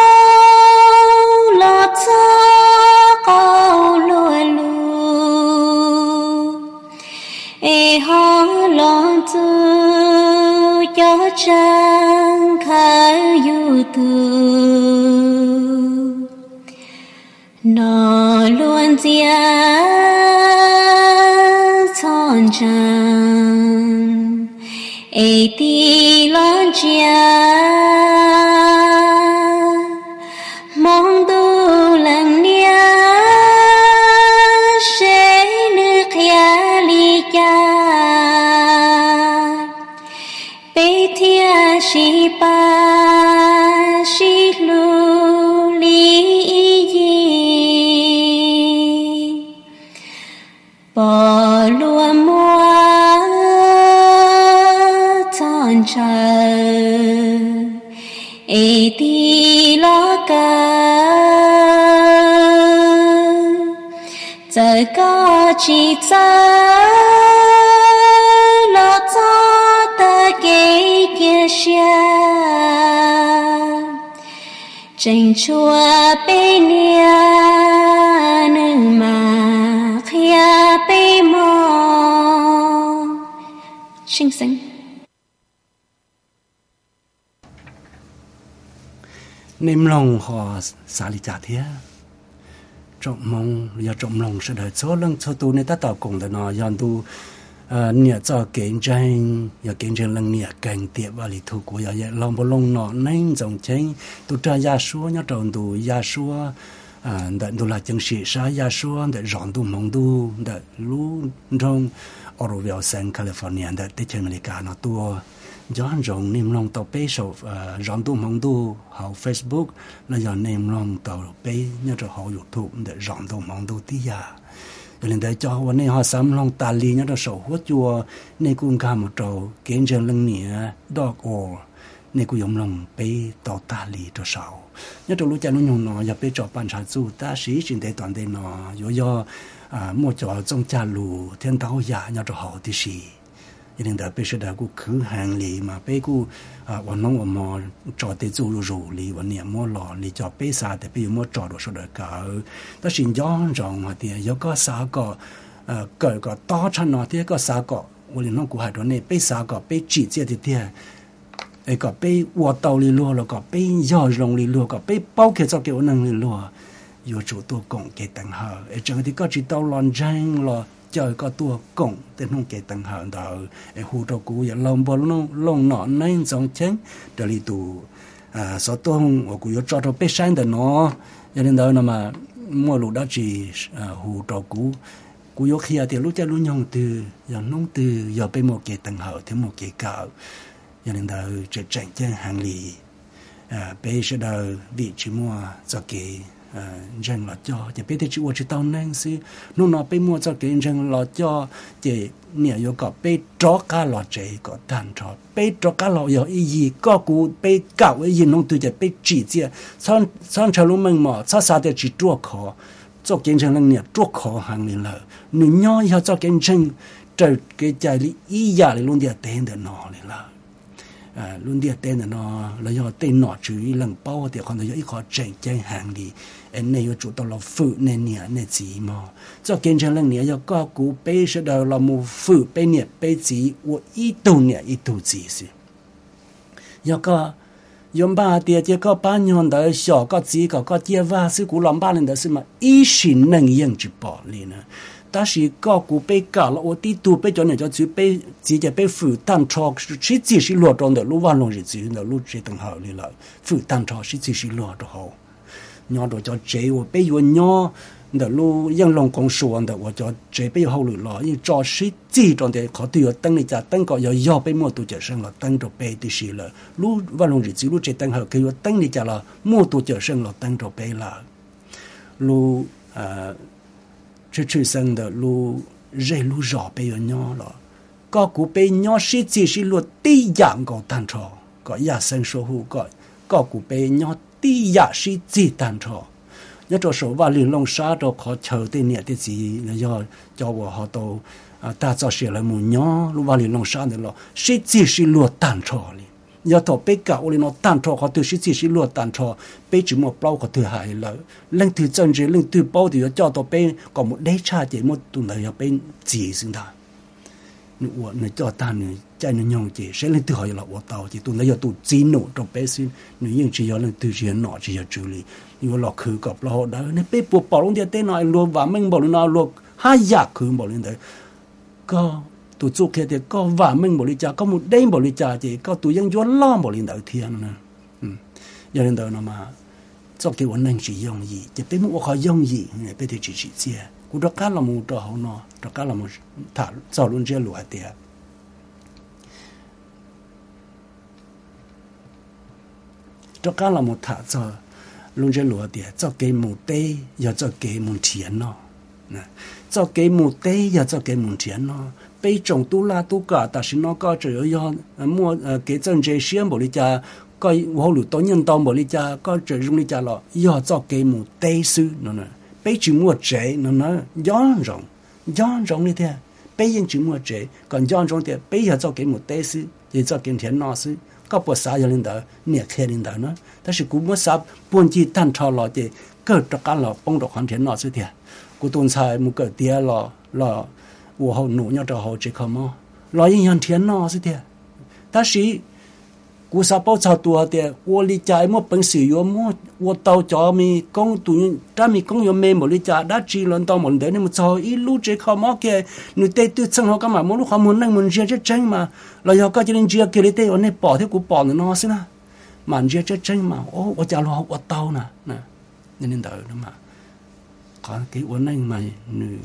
lo cho câu lúa lúa ê ho lo tu cho chân khơi du tu nó luôn chia chọn chân ấy ti lon chia mong tu lần nia sẽ nước ya li cha bê thia shi pa shi lu li bỏ lúa mua chọn chờ ê ti lo cơ giờ có chỉ cho lo cho ta cái kia xia tranh chua bên nia nữ mà khía bê mò xinh xinh niềm lòng họ xả lý trả thế trọng mong giờ trọng lòng sẽ đợi số lần số tu này ta tạo cùng để nó dọn tu nhẹ cho kiến tranh giờ kiến tranh lần nhẹ càng tiệp và lý thu của giờ giờ lòng bao lòng nọ nên dòng tranh tu tra gia số nhớ tròn tu gia số để tu là chân sĩ sa gia số để dọn tu mong tu để lú trong Oroville San California để tới chân America nó tua dọn rộng niềm lòng tàu bê sầu dọn tu mong tu họ Facebook là dọn niềm lòng tàu bê nhớ cho họ YouTube để dọn tu mong tu tí ya nên để choวันนี้họ sắm lòng tà li nhớ cho sầu hốt chùa nên cũng cả một trâu kiến chân lưng nhẹ dog or nên cũng dùng lòng bê tàu tà li cho sầu nhớ cho lúc cha nó nhung nó giờ bê cho ban sản xuất ta sĩ trên đây toàn đây nó do do à mua cho trong cha lù thiên tao giả nhớ cho họ thì gì nên để bây giờ đã cũng cứ hàng lì mà bây cũng àวันน้องว่ามอจอดที่จูรูลีวันนี้มอหล่อลีจอดไปซาแต่ไปมอจอดว่าสุดเก่าแต่สิ่งย้อนจองมาที่ยก็สาก็เอ่อเกิดก็ต่อชันนอที่ก็สาก็วันนี้น้องกูหายตัวนี้ไปสาก็ไปจีเจที่ที่ไอ้ก็ไปวัวเตาลีลัวแล้วก็ไปย่อลงลีลัวก็ไปเป้าเกี่ยวกับเกี่ยวนังลีลัวอยู่จู่ตัวกงเกตังหาไอ้จังที่ก็จีเตาลอนจังรอtrời có tua cổng tên không kể tầng hở đó khu trò cũ giờ lồng bò lông lông nọ nên giống chén để đi tù à số tua không ở cụ cho trò bê sáng để nó cho nên đó mà mua lụt đó chỉ khu trò cũ cụ yếu khi thì lúc chơi lúc nhông từ giờ nông từ giờ bê một kể tầng hở thêm một kể cạo cho nên đó chạy chạy trên hàng lì à bê sẽ đó vị trí mua cho kể rằng là cho chỉ biết chỉ uống chỉ tao nên xí lúc nào bị mua cho cái rằng là cho chỉ nhiều yêu có bị chó cá lọt chế có tàn trò bị chó cá lọt yêu ý gì có cú bị cạo ý gì nông từ chỉ bị chỉ chỉ xong xong chờ lúc mình mà sao sao để chỉ chua khó cho cái rằng là nhiều chua khó hàng liền là nếu nhau yêu cho cái rằng trời cái trái lý ý giả luôn địa tên để nó liền là à luôn địa tên là nó là do tên nọ chú ý lần bao thì còn là do ý khó chạy chạy hàng đi anh này yêu chủ tao là phụ nên nhỉ nên gì mà cho kiến chân lần nhỉ do có cú bê sẽ đầu là một phụ bê nhỉ bê gì của ý tu nhỉ ý tu gì gì do có dùng ba tia chỉ có ba nhon đó小có gì có có tia va sư cú làm ba lần đó sư mà ý sinh năng lượng chỉ bỏ đi nữa但是个股被搞了，我地图被叫人家去被直接被负担超，是只是落中的路万龙日子的路这等好哩了，负担超是只是落着好，伢着叫这我被有伢的路应龙公说的，我叫这被好哩了，因照是这种的，เขา对等你家等个要要被莫多就生了，等着被的是了，路万龙日子路这等好，佢要等你家了，莫多就生了，等着被了，路呃。chứ chứ sinh的路热路热被有鸟了，个股被鸟是只是路低养个单车，个野生守护个个股被鸟低压是只单车，一做手话连龙沙都可求的呢的字，你要叫我好多啊，大早些来木鸟，路话连龙沙的了，是只是路单车哩。要到被搞我哩那单车เขาตัวสิสิลวด单车被只么包เขาตัวหายแล้วเรื่องตัวจังจีเรื่องตัว包的要叫到被ก็หมดได้ชาเจหมดตัวไหน要被จีสิท่านี่ว่านี่叫单นี่ใจนี่ยองจีใช้เรื่องตัวหายแล้วว่าต่อจีตัวไหน要ตัวจีโน่ตัว被สินี่ยังจี要เรื่องตัวจีหนอจี要จูลีนี่ว่าเราคือกับเราได้นี่被ปวดปอลงเดียวเต้นหน่อยรวมว่ามึงบอกเลยนะรวมห้าอยากคือบอกเลยนะก็ตัวจุกแค่เดียวก็ว่ามึงบริจาคก็มุดได้บริจาคจีก็ตัวยังย้อนล้อมบริจาคเทียนนะอืมอย่างนั้นเดินมาจุกที่วันนั้นจียงยีจะเป็นมุกเขายงยีเนี่ยเป็นที่จีจีเจียกูรักกันละมุตัวเขาเนาะรักกันละมุถ้าเจ้าลุนเจ้าหลวงเดียรักกันละมุถ้าเจ้าลุนเจ้าหลวงเดียเจ้าเกมุเตยอย่าเจ้าเกมุเทียนเนาะนะเจ้าเกมุเตยอย่าเจ้าเกมุเทียนเนาะ被种都拉都搞，但是那个只要莫呃给政治先不理解，个我路多人当不理解，个只用理解了，要做给木对数，喏喏，被只莫这喏喏养容养容的天，被人只莫这，个养容的被要做给木对数，也做给天那数，个不啥要领导，你也看领导呢，但是古莫啥本地单超了的，个这干了帮着还天那数的，古东菜木个跌了了。我好努要找好这个嘛，老人养天哪是的，但是， cú sa bao chào tua thì ô li trái mua bánh sỉ yo mua ô tàu cho mi công tụi ta mi công yo mê một li trái đã chỉ lần tàu một đời nên một chào ít lúc chế khó mò kia người tây tự chân họ cái mà muốn lúc họ muốn năng muốn chia chết tranh mà là họ có cho nên chia kia li tây ở này bỏ thế cú bỏ nữa nó xí na mà chia chết tranh mà ô ô chào lo ô tàu nè nè nên đời đó mà có cái ô năng mà người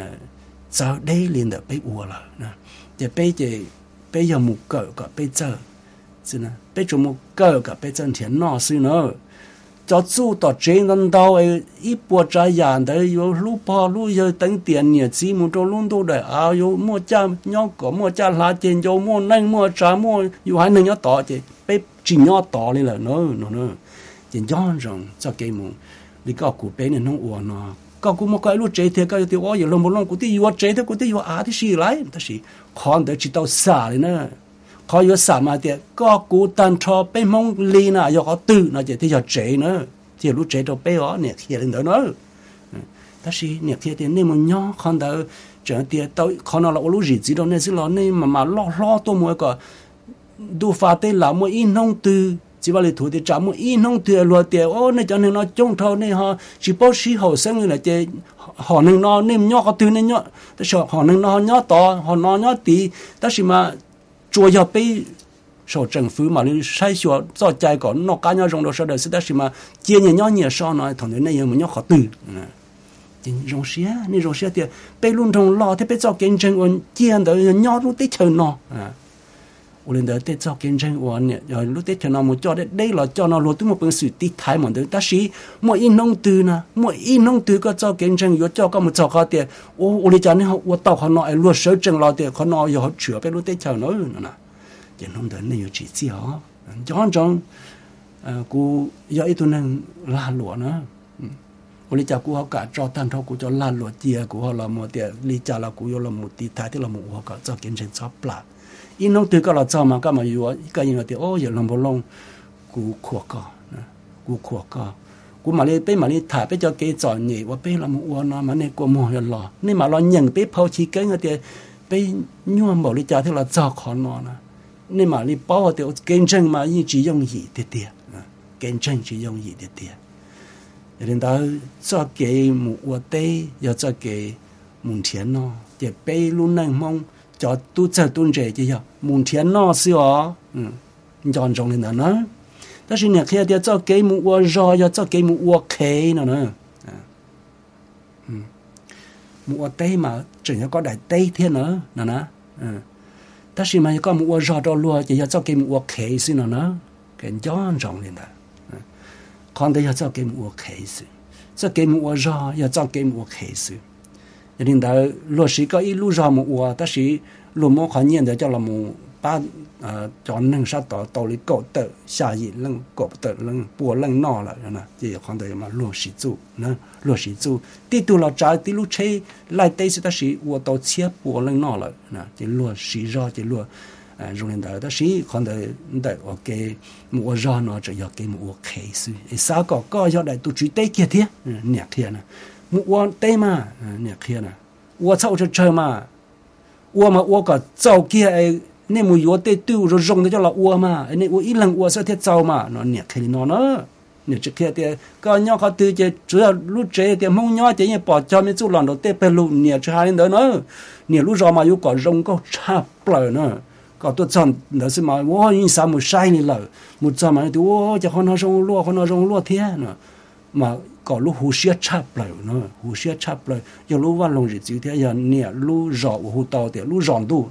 chào đây liền được bây ô là nè để bây giờ bây giờ một cỡ cả bây giờ是呢，被怎么搞个被挣钱闹事呢？叫做到这人到诶，一波这样的有路跑路有等点年纪，么着路都的啊，有么家鸟个么家拉钱，有么能么啥么，有还能要打的，被真要打的了，no no no， 真样种这给么，你搞古被人弄我呢？搞古么搞路这天搞有的我有弄不弄，古的有这天古的有啊的是来，但是看得知道啥的呢？เขาอยู่สามารถเดียก็กูตันทอไปมองลีน่ะยก็ตื่นนะเจที่จะเจเนอะที่รู้เจตัวไปอ๋อเนี่ยเขียนเด้อเนอะแต่สิเนี่ยเขียนเดียนี่มันย่อคันเด้อเจอเดียตัวคันเรารู้จีจีเราเนี่ยสิเราเนี่ยมามาล้อล้อตัวมัวก็ดูฟ้าเตล่ามัวอินน้องตื่นจีว่าเลยถูกที่จ่ามัวอินน้องตื่นรัวเดียโอ้เนี่ยจังเนี่ยเราจงเท่าเนี่ยฮะจีป้อชีเขาเส้นเลยเจห่อหนึ่งนอเนี่ยย่อก็ตื่นเนี่ยย่อแต่ชอบห่อหนึ่งนอย่อต่อห่อนอย่อตีแต่สิมา主要被受政府嘛，你筛选造价格，那干要用到说的是，但是嘛，今年要年少呢，同样那样么要好对，嗯，用些你用些的被论中老的被造竞争完，见到要路得成喏，啊，我们的得造竞争完呢，要路得成喏，么叫的累了叫那路都么本事地太嘛的，但是么一弄对呢，么一弄对个造竞争，要叫个么造好的，我我哋讲呢，我到可能哎路手正老的，可能要取被路得成喏呢。จะ弄得那有几次哦，就好像呃，กู要一顿能拉罗呢，嗯，我哩讲กู好个照单头กู就拉罗啲，กู好了么的，哩讲了กู有了目的，他的了么我个做见证做不啦，一弄对个了做嘛，干嘛有一个人个的哦，也弄不弄，กูขว个，กูขว个。กูมาเลยไปมาเลยถ่ายไปจะเกจอนนี่ว่าไปละมัวนะมันเนี่ยกูมัวหล่อนี่มาเรายังไปเผาชีเก่งก็เดียไปยั่วบอกเลยจ่าที่เราจ่อขอนอนนะนี่มาเลยป้อเดียวเก่งจังมาอีจียงหีเดียเดียเก่งจังจียงหีเดียเดียเรื่องดาวจ่อเกมัวเตยอย่าจ่อเกมุนเทียนเนาะเดี๋ยวไปรุ่นนั่งมองจ่อตู้เจอตุ้นเจจีอ่ะมุนเทียนเนาะสิอ๋ออืมจอนจงเลยนะเนาะ但是你看，要做给母我热，要做给母我开呢呢，嗯，母我低嘛，只要个来低天呢，呢呢，嗯，但是嘛，个母我热到落，就要做给母我开先呢呢，更严重了的，嗯，看到要做给母我开先，做给母我热，要做给母我开先，一定到落实个一路热母我，但是路母看见的叫了母。把呃叫能杀到到里搞得下一能搞不得能波能闹了呢，也看到嘛落实做呢落实做，地图了在地路车来对是但是我到切波能闹了呢，就落实绕就落呃容易的，但是看到的我给我绕呢就要给我开始，啥个个要来都去对几天，嗯，两天呢，我对嘛，嗯，两天呢，我操着车嘛，我嘛我个早给哎。nên mùi yếu tê tiêu rồi rong cho là ua mà nên ua ít lần ua sẽ thiết giàu mà nó nhẹ khi nó nó nhẹ trước kia thì có nhau có từ chế chủ yếu lúc chế thì mong nhau thì bỏ cho mình chú lần đầu tê bê lụ nhẹ cho hai nữa nó nhẹ lúc rồi mà yếu có rong có chạp lời nữa có tôi chọn đó là mà ua như sao một sai này lời một giờ mà thì ua cho con nó rong lúa con nó rong lúa thế nữa mà có lúc hú xia chạp lời nữa hú xia chạp lời giờ lúc vào lòng gì chứ thế giờ nhẹ lúc rõ hú tàu thì lúc rõ đủ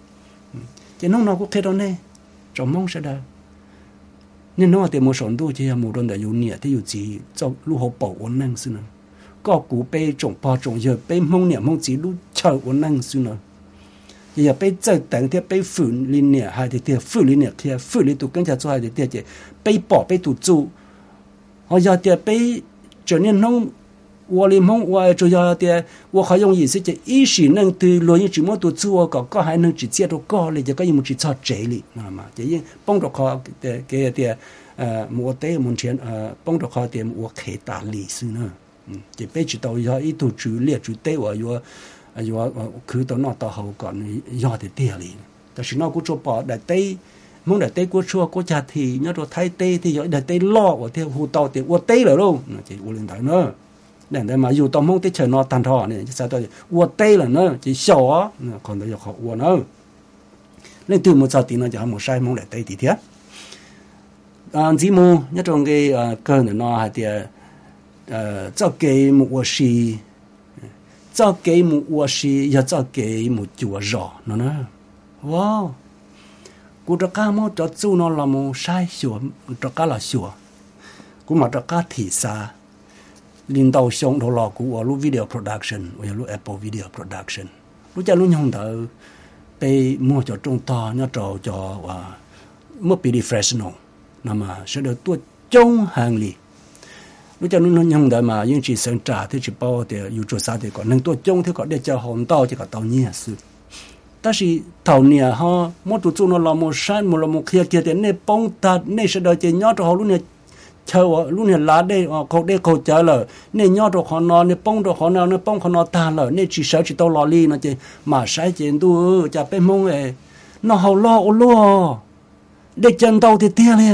chỉ nông nào cũng thế đó nè, trong mong sẽ đâu, nên nó thì một số đồ chỉ là một đòn đại dụng nhẹ thì dùng gì cho lúa hậu bảo ổn năng xí nữa, có củ bê trồng bao trồng giờ bê mong nhẹ mong chỉ lúa chờ ổn năng xí nữa, giờ bê chơi tảng thì bê phủ lên nhẹ hai thì thì phủ lên nhẹ thì phủ lên tụ cân chặt cho hai thì thì chỉ bê bỏ bê tụ trụ, họ giờ thì bê trở nên nông我哩梦我主要的，我还用意思就一时能对罗伊只么多做个，个还能直接都搞哩，就个伊么只操这里，那嘛，就因帮助เขา的给的呃，我对目前呃帮助เขา的我开大力是呢，嗯，就被知道要一度主列主对我要要呃，去到那到后讲要的对哩，但是那个做把来对 muốn để tây của chùa của cha thì nhớ rồi thay tây thì giờ để tây lo của theo hồ tàu thì của tây rồi luôn chỉ của lên tới nữa để để mà dù tao mong tây chờ nó tàn thọ này sao tôi của tây là nữa chỉ sổ còn tôi giờ họ của nữa nên từ một giờ thì nó chỉ một sai mong để tây thì thế à chỉ mu nhớ trong cái cơ này nó hay thì cho cái một quả xì cho cái một quả xì giờ cho cái một chùa rõ nó nữa wow cú trắc cá mò cho chú nó là một sai sửa trắc cá là sửa cú mà trắc cá thị xa领導上頭落股我錄 video production 我有錄 Apple video production 錄就錄用到被摸咗中多一做咗話摸比啲 professional 那麼使到多中行哩錄就錄用到嘛因為想trả thì chỉ bao để yêu cho sao thì còn能多中thì có để cho hồn đau thì có đau nhẹ sự但是頭年哈摸住做那老母山摸老母kia kia thì nên bông ta nên sẽ đợi chỉ nhớ cho họ lúc này chờ lúc này lá đây họ đây họ chờ là nên nhớ cho họ nó nên bông cho họ nó nên bông họ nó ta là nên chỉ sợ chỉ tao lo li nó chỉ mà sai chuyện tu chả bên mông ấy nó hậu lo ô lo để chân tàu thì tiền đi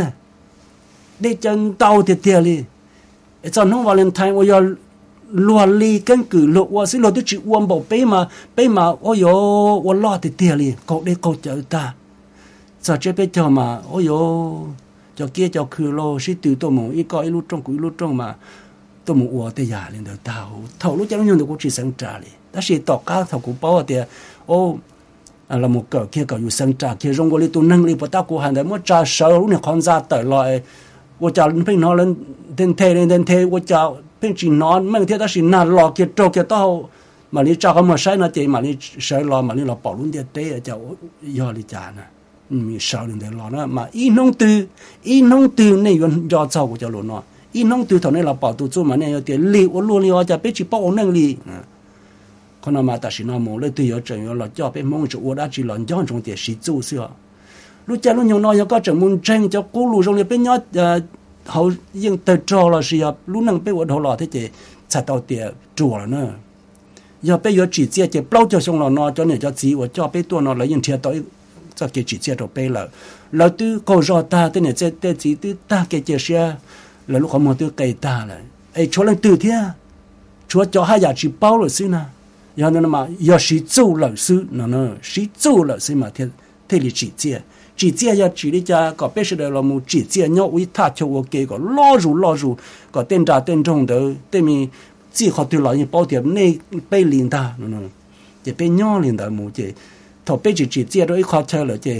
để chân tàu thì tiền đi cho nó Valentine ôi giờ lúa li căn cứ lúaว่าสิลที่จิวมบ่ไปมาไปมาโอ้ยว่าลอติเตียลิก็ได้ก็เจอตาจะจะไปเจอมาโอ้ยจะเกี่ยจะคือโลสิตือตัวหมูอีก็อีลูกจงกูอีลูกจงมาตัวหมูว่าแต่ยาเลยเด้อตาเท่ารู้จักยังกูสิสังจาเลยแต่สิตอกก้าเท่ากูป้อแต่โอ้อะไรหมูเกิดเกี่ยก็อยู่สังจาเกี่ยรงกูเลยตัวนั่งเลยปตากูหันแต่เมื่อจ่าเสาเนี่ยคอนซาตลอยว่าจะเพิ่งนอนเล่นเดินเทเดินเทว่าจะเป็นจีนอนไม่ที่ถ้าสินาหลอกเกี่ยวโจเกี่ยวต้ามาลีจ้าเขามาใช้นะเจมาลีใช้รอมาลีเราปอลุ่นเดียเตะจะย่อลีจานะมีสาวหนึ่งเดียรอนะมาอีน้องตืออีน้องตือเนี่ยยันยอดเจ้ากูจะหลุดเนาะอีน้องตือตอนนี้เราปอตัวจู่มาเนี่ยเดี๋ยวลีว่าล้วนลีว่าจะเป็นจีป้อนั่งลีคนเรามาแต่สินาโมเลยตือ要整要เราจ่อเป็นมงจะอวดอาจีหลอนย้อนจงเดียสิจู่เสียรู้จักรู้ยังน้อยก็จะมุ่งเจงจะกู้รู้ตรงนี้เป็นยอดเขายังเติบโตแล้วสิครับรู้นั่งไปวัดหัวหล่อที่จะจัดเอาเตี๋ยจั่วแล้วเนอะอย่าไปยอจีเจียจะเปล่าจะส่งเรานอจนเนี่ยจะจีว่าจ่อไปตัวนอแล้วยังเทียต่อจะเกจีเจียตัวไปแล้วแล้วตื้อก็รอตาที่เนี่ยจะเตจีตื้อตาเกจีเสียแล้วลูกเขามาตื้อไกตาเลยไอ้ชัวร์ลังตื้อเทียชัวร์จ่อให้อยากจีเป้าเลยสินะอย่างนั้นมาอย่าสีจู่เลยสินั่นเนอะสีจู่เลยสิมาเทียเทลิจีเจียchỉ chia cho chỉ đi cho có biết được là một chỉ chia nhau với thà cho ok có lo rủ lo rủ có tên trả tên trong đó tên mình chỉ họ từ lại những bảo hiểm này bay liền ta nó chỉ bay nhau liền ta một chỉ thọ bay chỉ chỉ chia rồi khó chơi là chỉ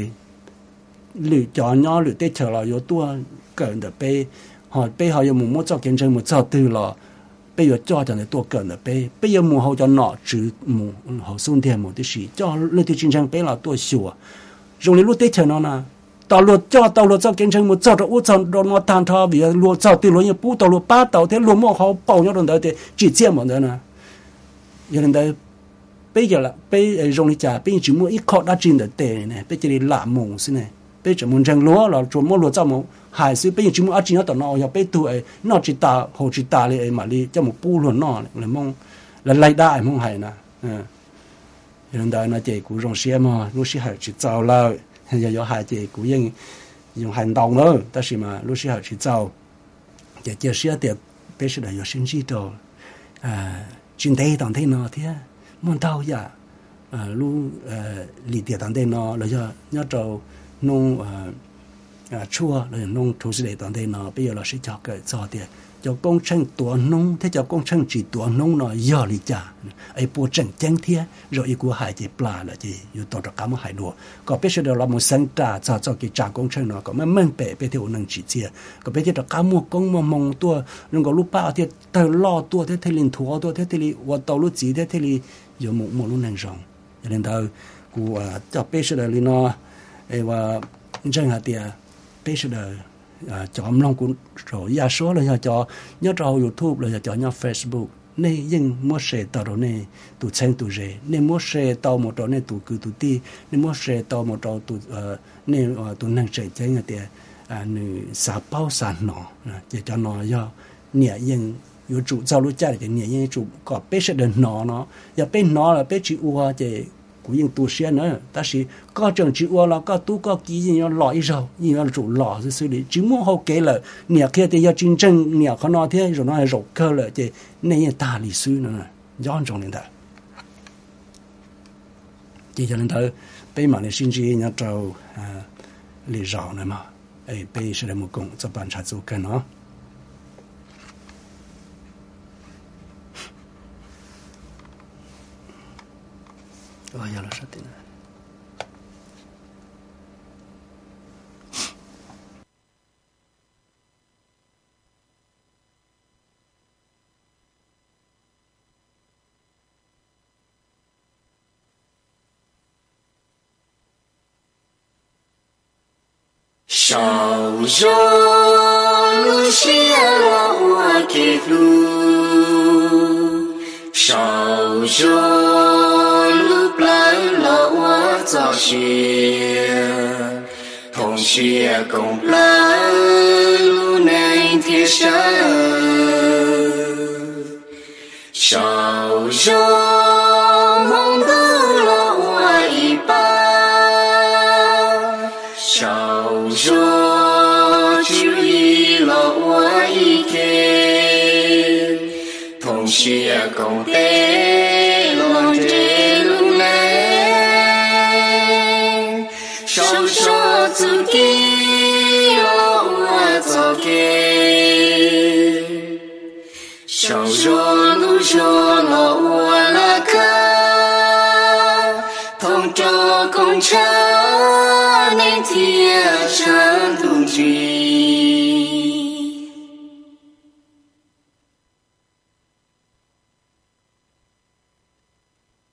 lựa chọn nhau lựa tết chờ là yếu tua cần được bay họ bay họ dùng một một cho kiến chân một cho từ là bây giờ cho cho này tua cần được bay bây giờ một họ cho nọ chữ một họ xuân thêm một tí gì cho lựa tết kiến chân bay là tua sửa rồi lúc tết chờ nó nè tàu lúa cho tàu lúa cho kiến chân một cho rồi út cho rồi nó tan thao vì lúa cho từ lúa như bù tàu lúa ba tàu thế lúa mua họ bao nhiêu đồng đấy thì chỉ chia một đấy nè giờ đến đây bây giờ là bây rồi đi trả bây chỉ mua ít khó đã chín được tệ này bây giờ đi làm mùng xí này bây giờ muốn trồng lúa là chuẩn mua lúa cho mùng hải xí bây giờ chỉ mua ăn chín nó tao nó giờ bây tuổi nó chỉ ta hồ chỉ taเลยmà đi cho một bù luôn nó là mong là lấy đại mong hải nè hiện tại nó chỉ cũng rong xe mà lúc xí hải chỉ giàu là giờ giờ hải chỉ cũng dùng dùng hành động nữa,但是嘛lúc xí hải chỉ giàu giờ giờ xe thì bây giờ là有生意的啊，经济当地呢，thế muốn tao giờ à lúc lý tiền tận đây nó là giờ nhớ trâu nông à chua là nông thổ sĩ tận đây nó bây giờ là sẽ cho cái cho tiền cho công trình tổ nông thế cho công trình chỉ tổ nông nó giờ lý trả ai bộ trận chân thế rồi của hải chỉ pla là chỉอยู่ต่อจากการhải đùaก็bây giờ là một sáng tạo cho cho cái trả công trình nó có mấy mấy bể bây giờ năng chỉ chia có bây giờ là cả một công một mong tua nhưng có lúc ba thì từ lo tua thế thì liền thua tua thế thì và tàu lúc gì thế thì有một một lúc năng rộng cho nên đâu của cho bây giờ là nó và chân hạt tiền bây giờ cho ông long cũng rồi gia số là cho nhớ cho YouTube là cho nhớ Facebook này nhưng mua xe tàu đó này tụ chân tụ rẻ nên mua xe tàu một chỗ này tụ cứ tụ ti nên mua xe tàu một chỗ tụ này tụ năng chạy chạy người tiền à nữ xả bao xả nọ để cho nó do nhẹ nhưng有主造路家里的年轻主搞别是的孬呢，要被孬了被去挖这古印度先呢，但是各种植物啦，各都各基因要老一手，因要做老是所以只么好给了，你看的要竞争，你看那天有那肉克了，这那些大历史呢，养种领导，这些领导北马的甚至要找啊来绕呢嘛，哎，北是那么讲，这办法做干啊。哦，要了啥的呢？ 小手路线了我给路，小手路不了我早些，同学共不路难贴身，小手梦到了我一半，小手注意了我一天，同学共对了这路来，手手足给了我走给，小手路手了我了个，同舟共乘。天上同居。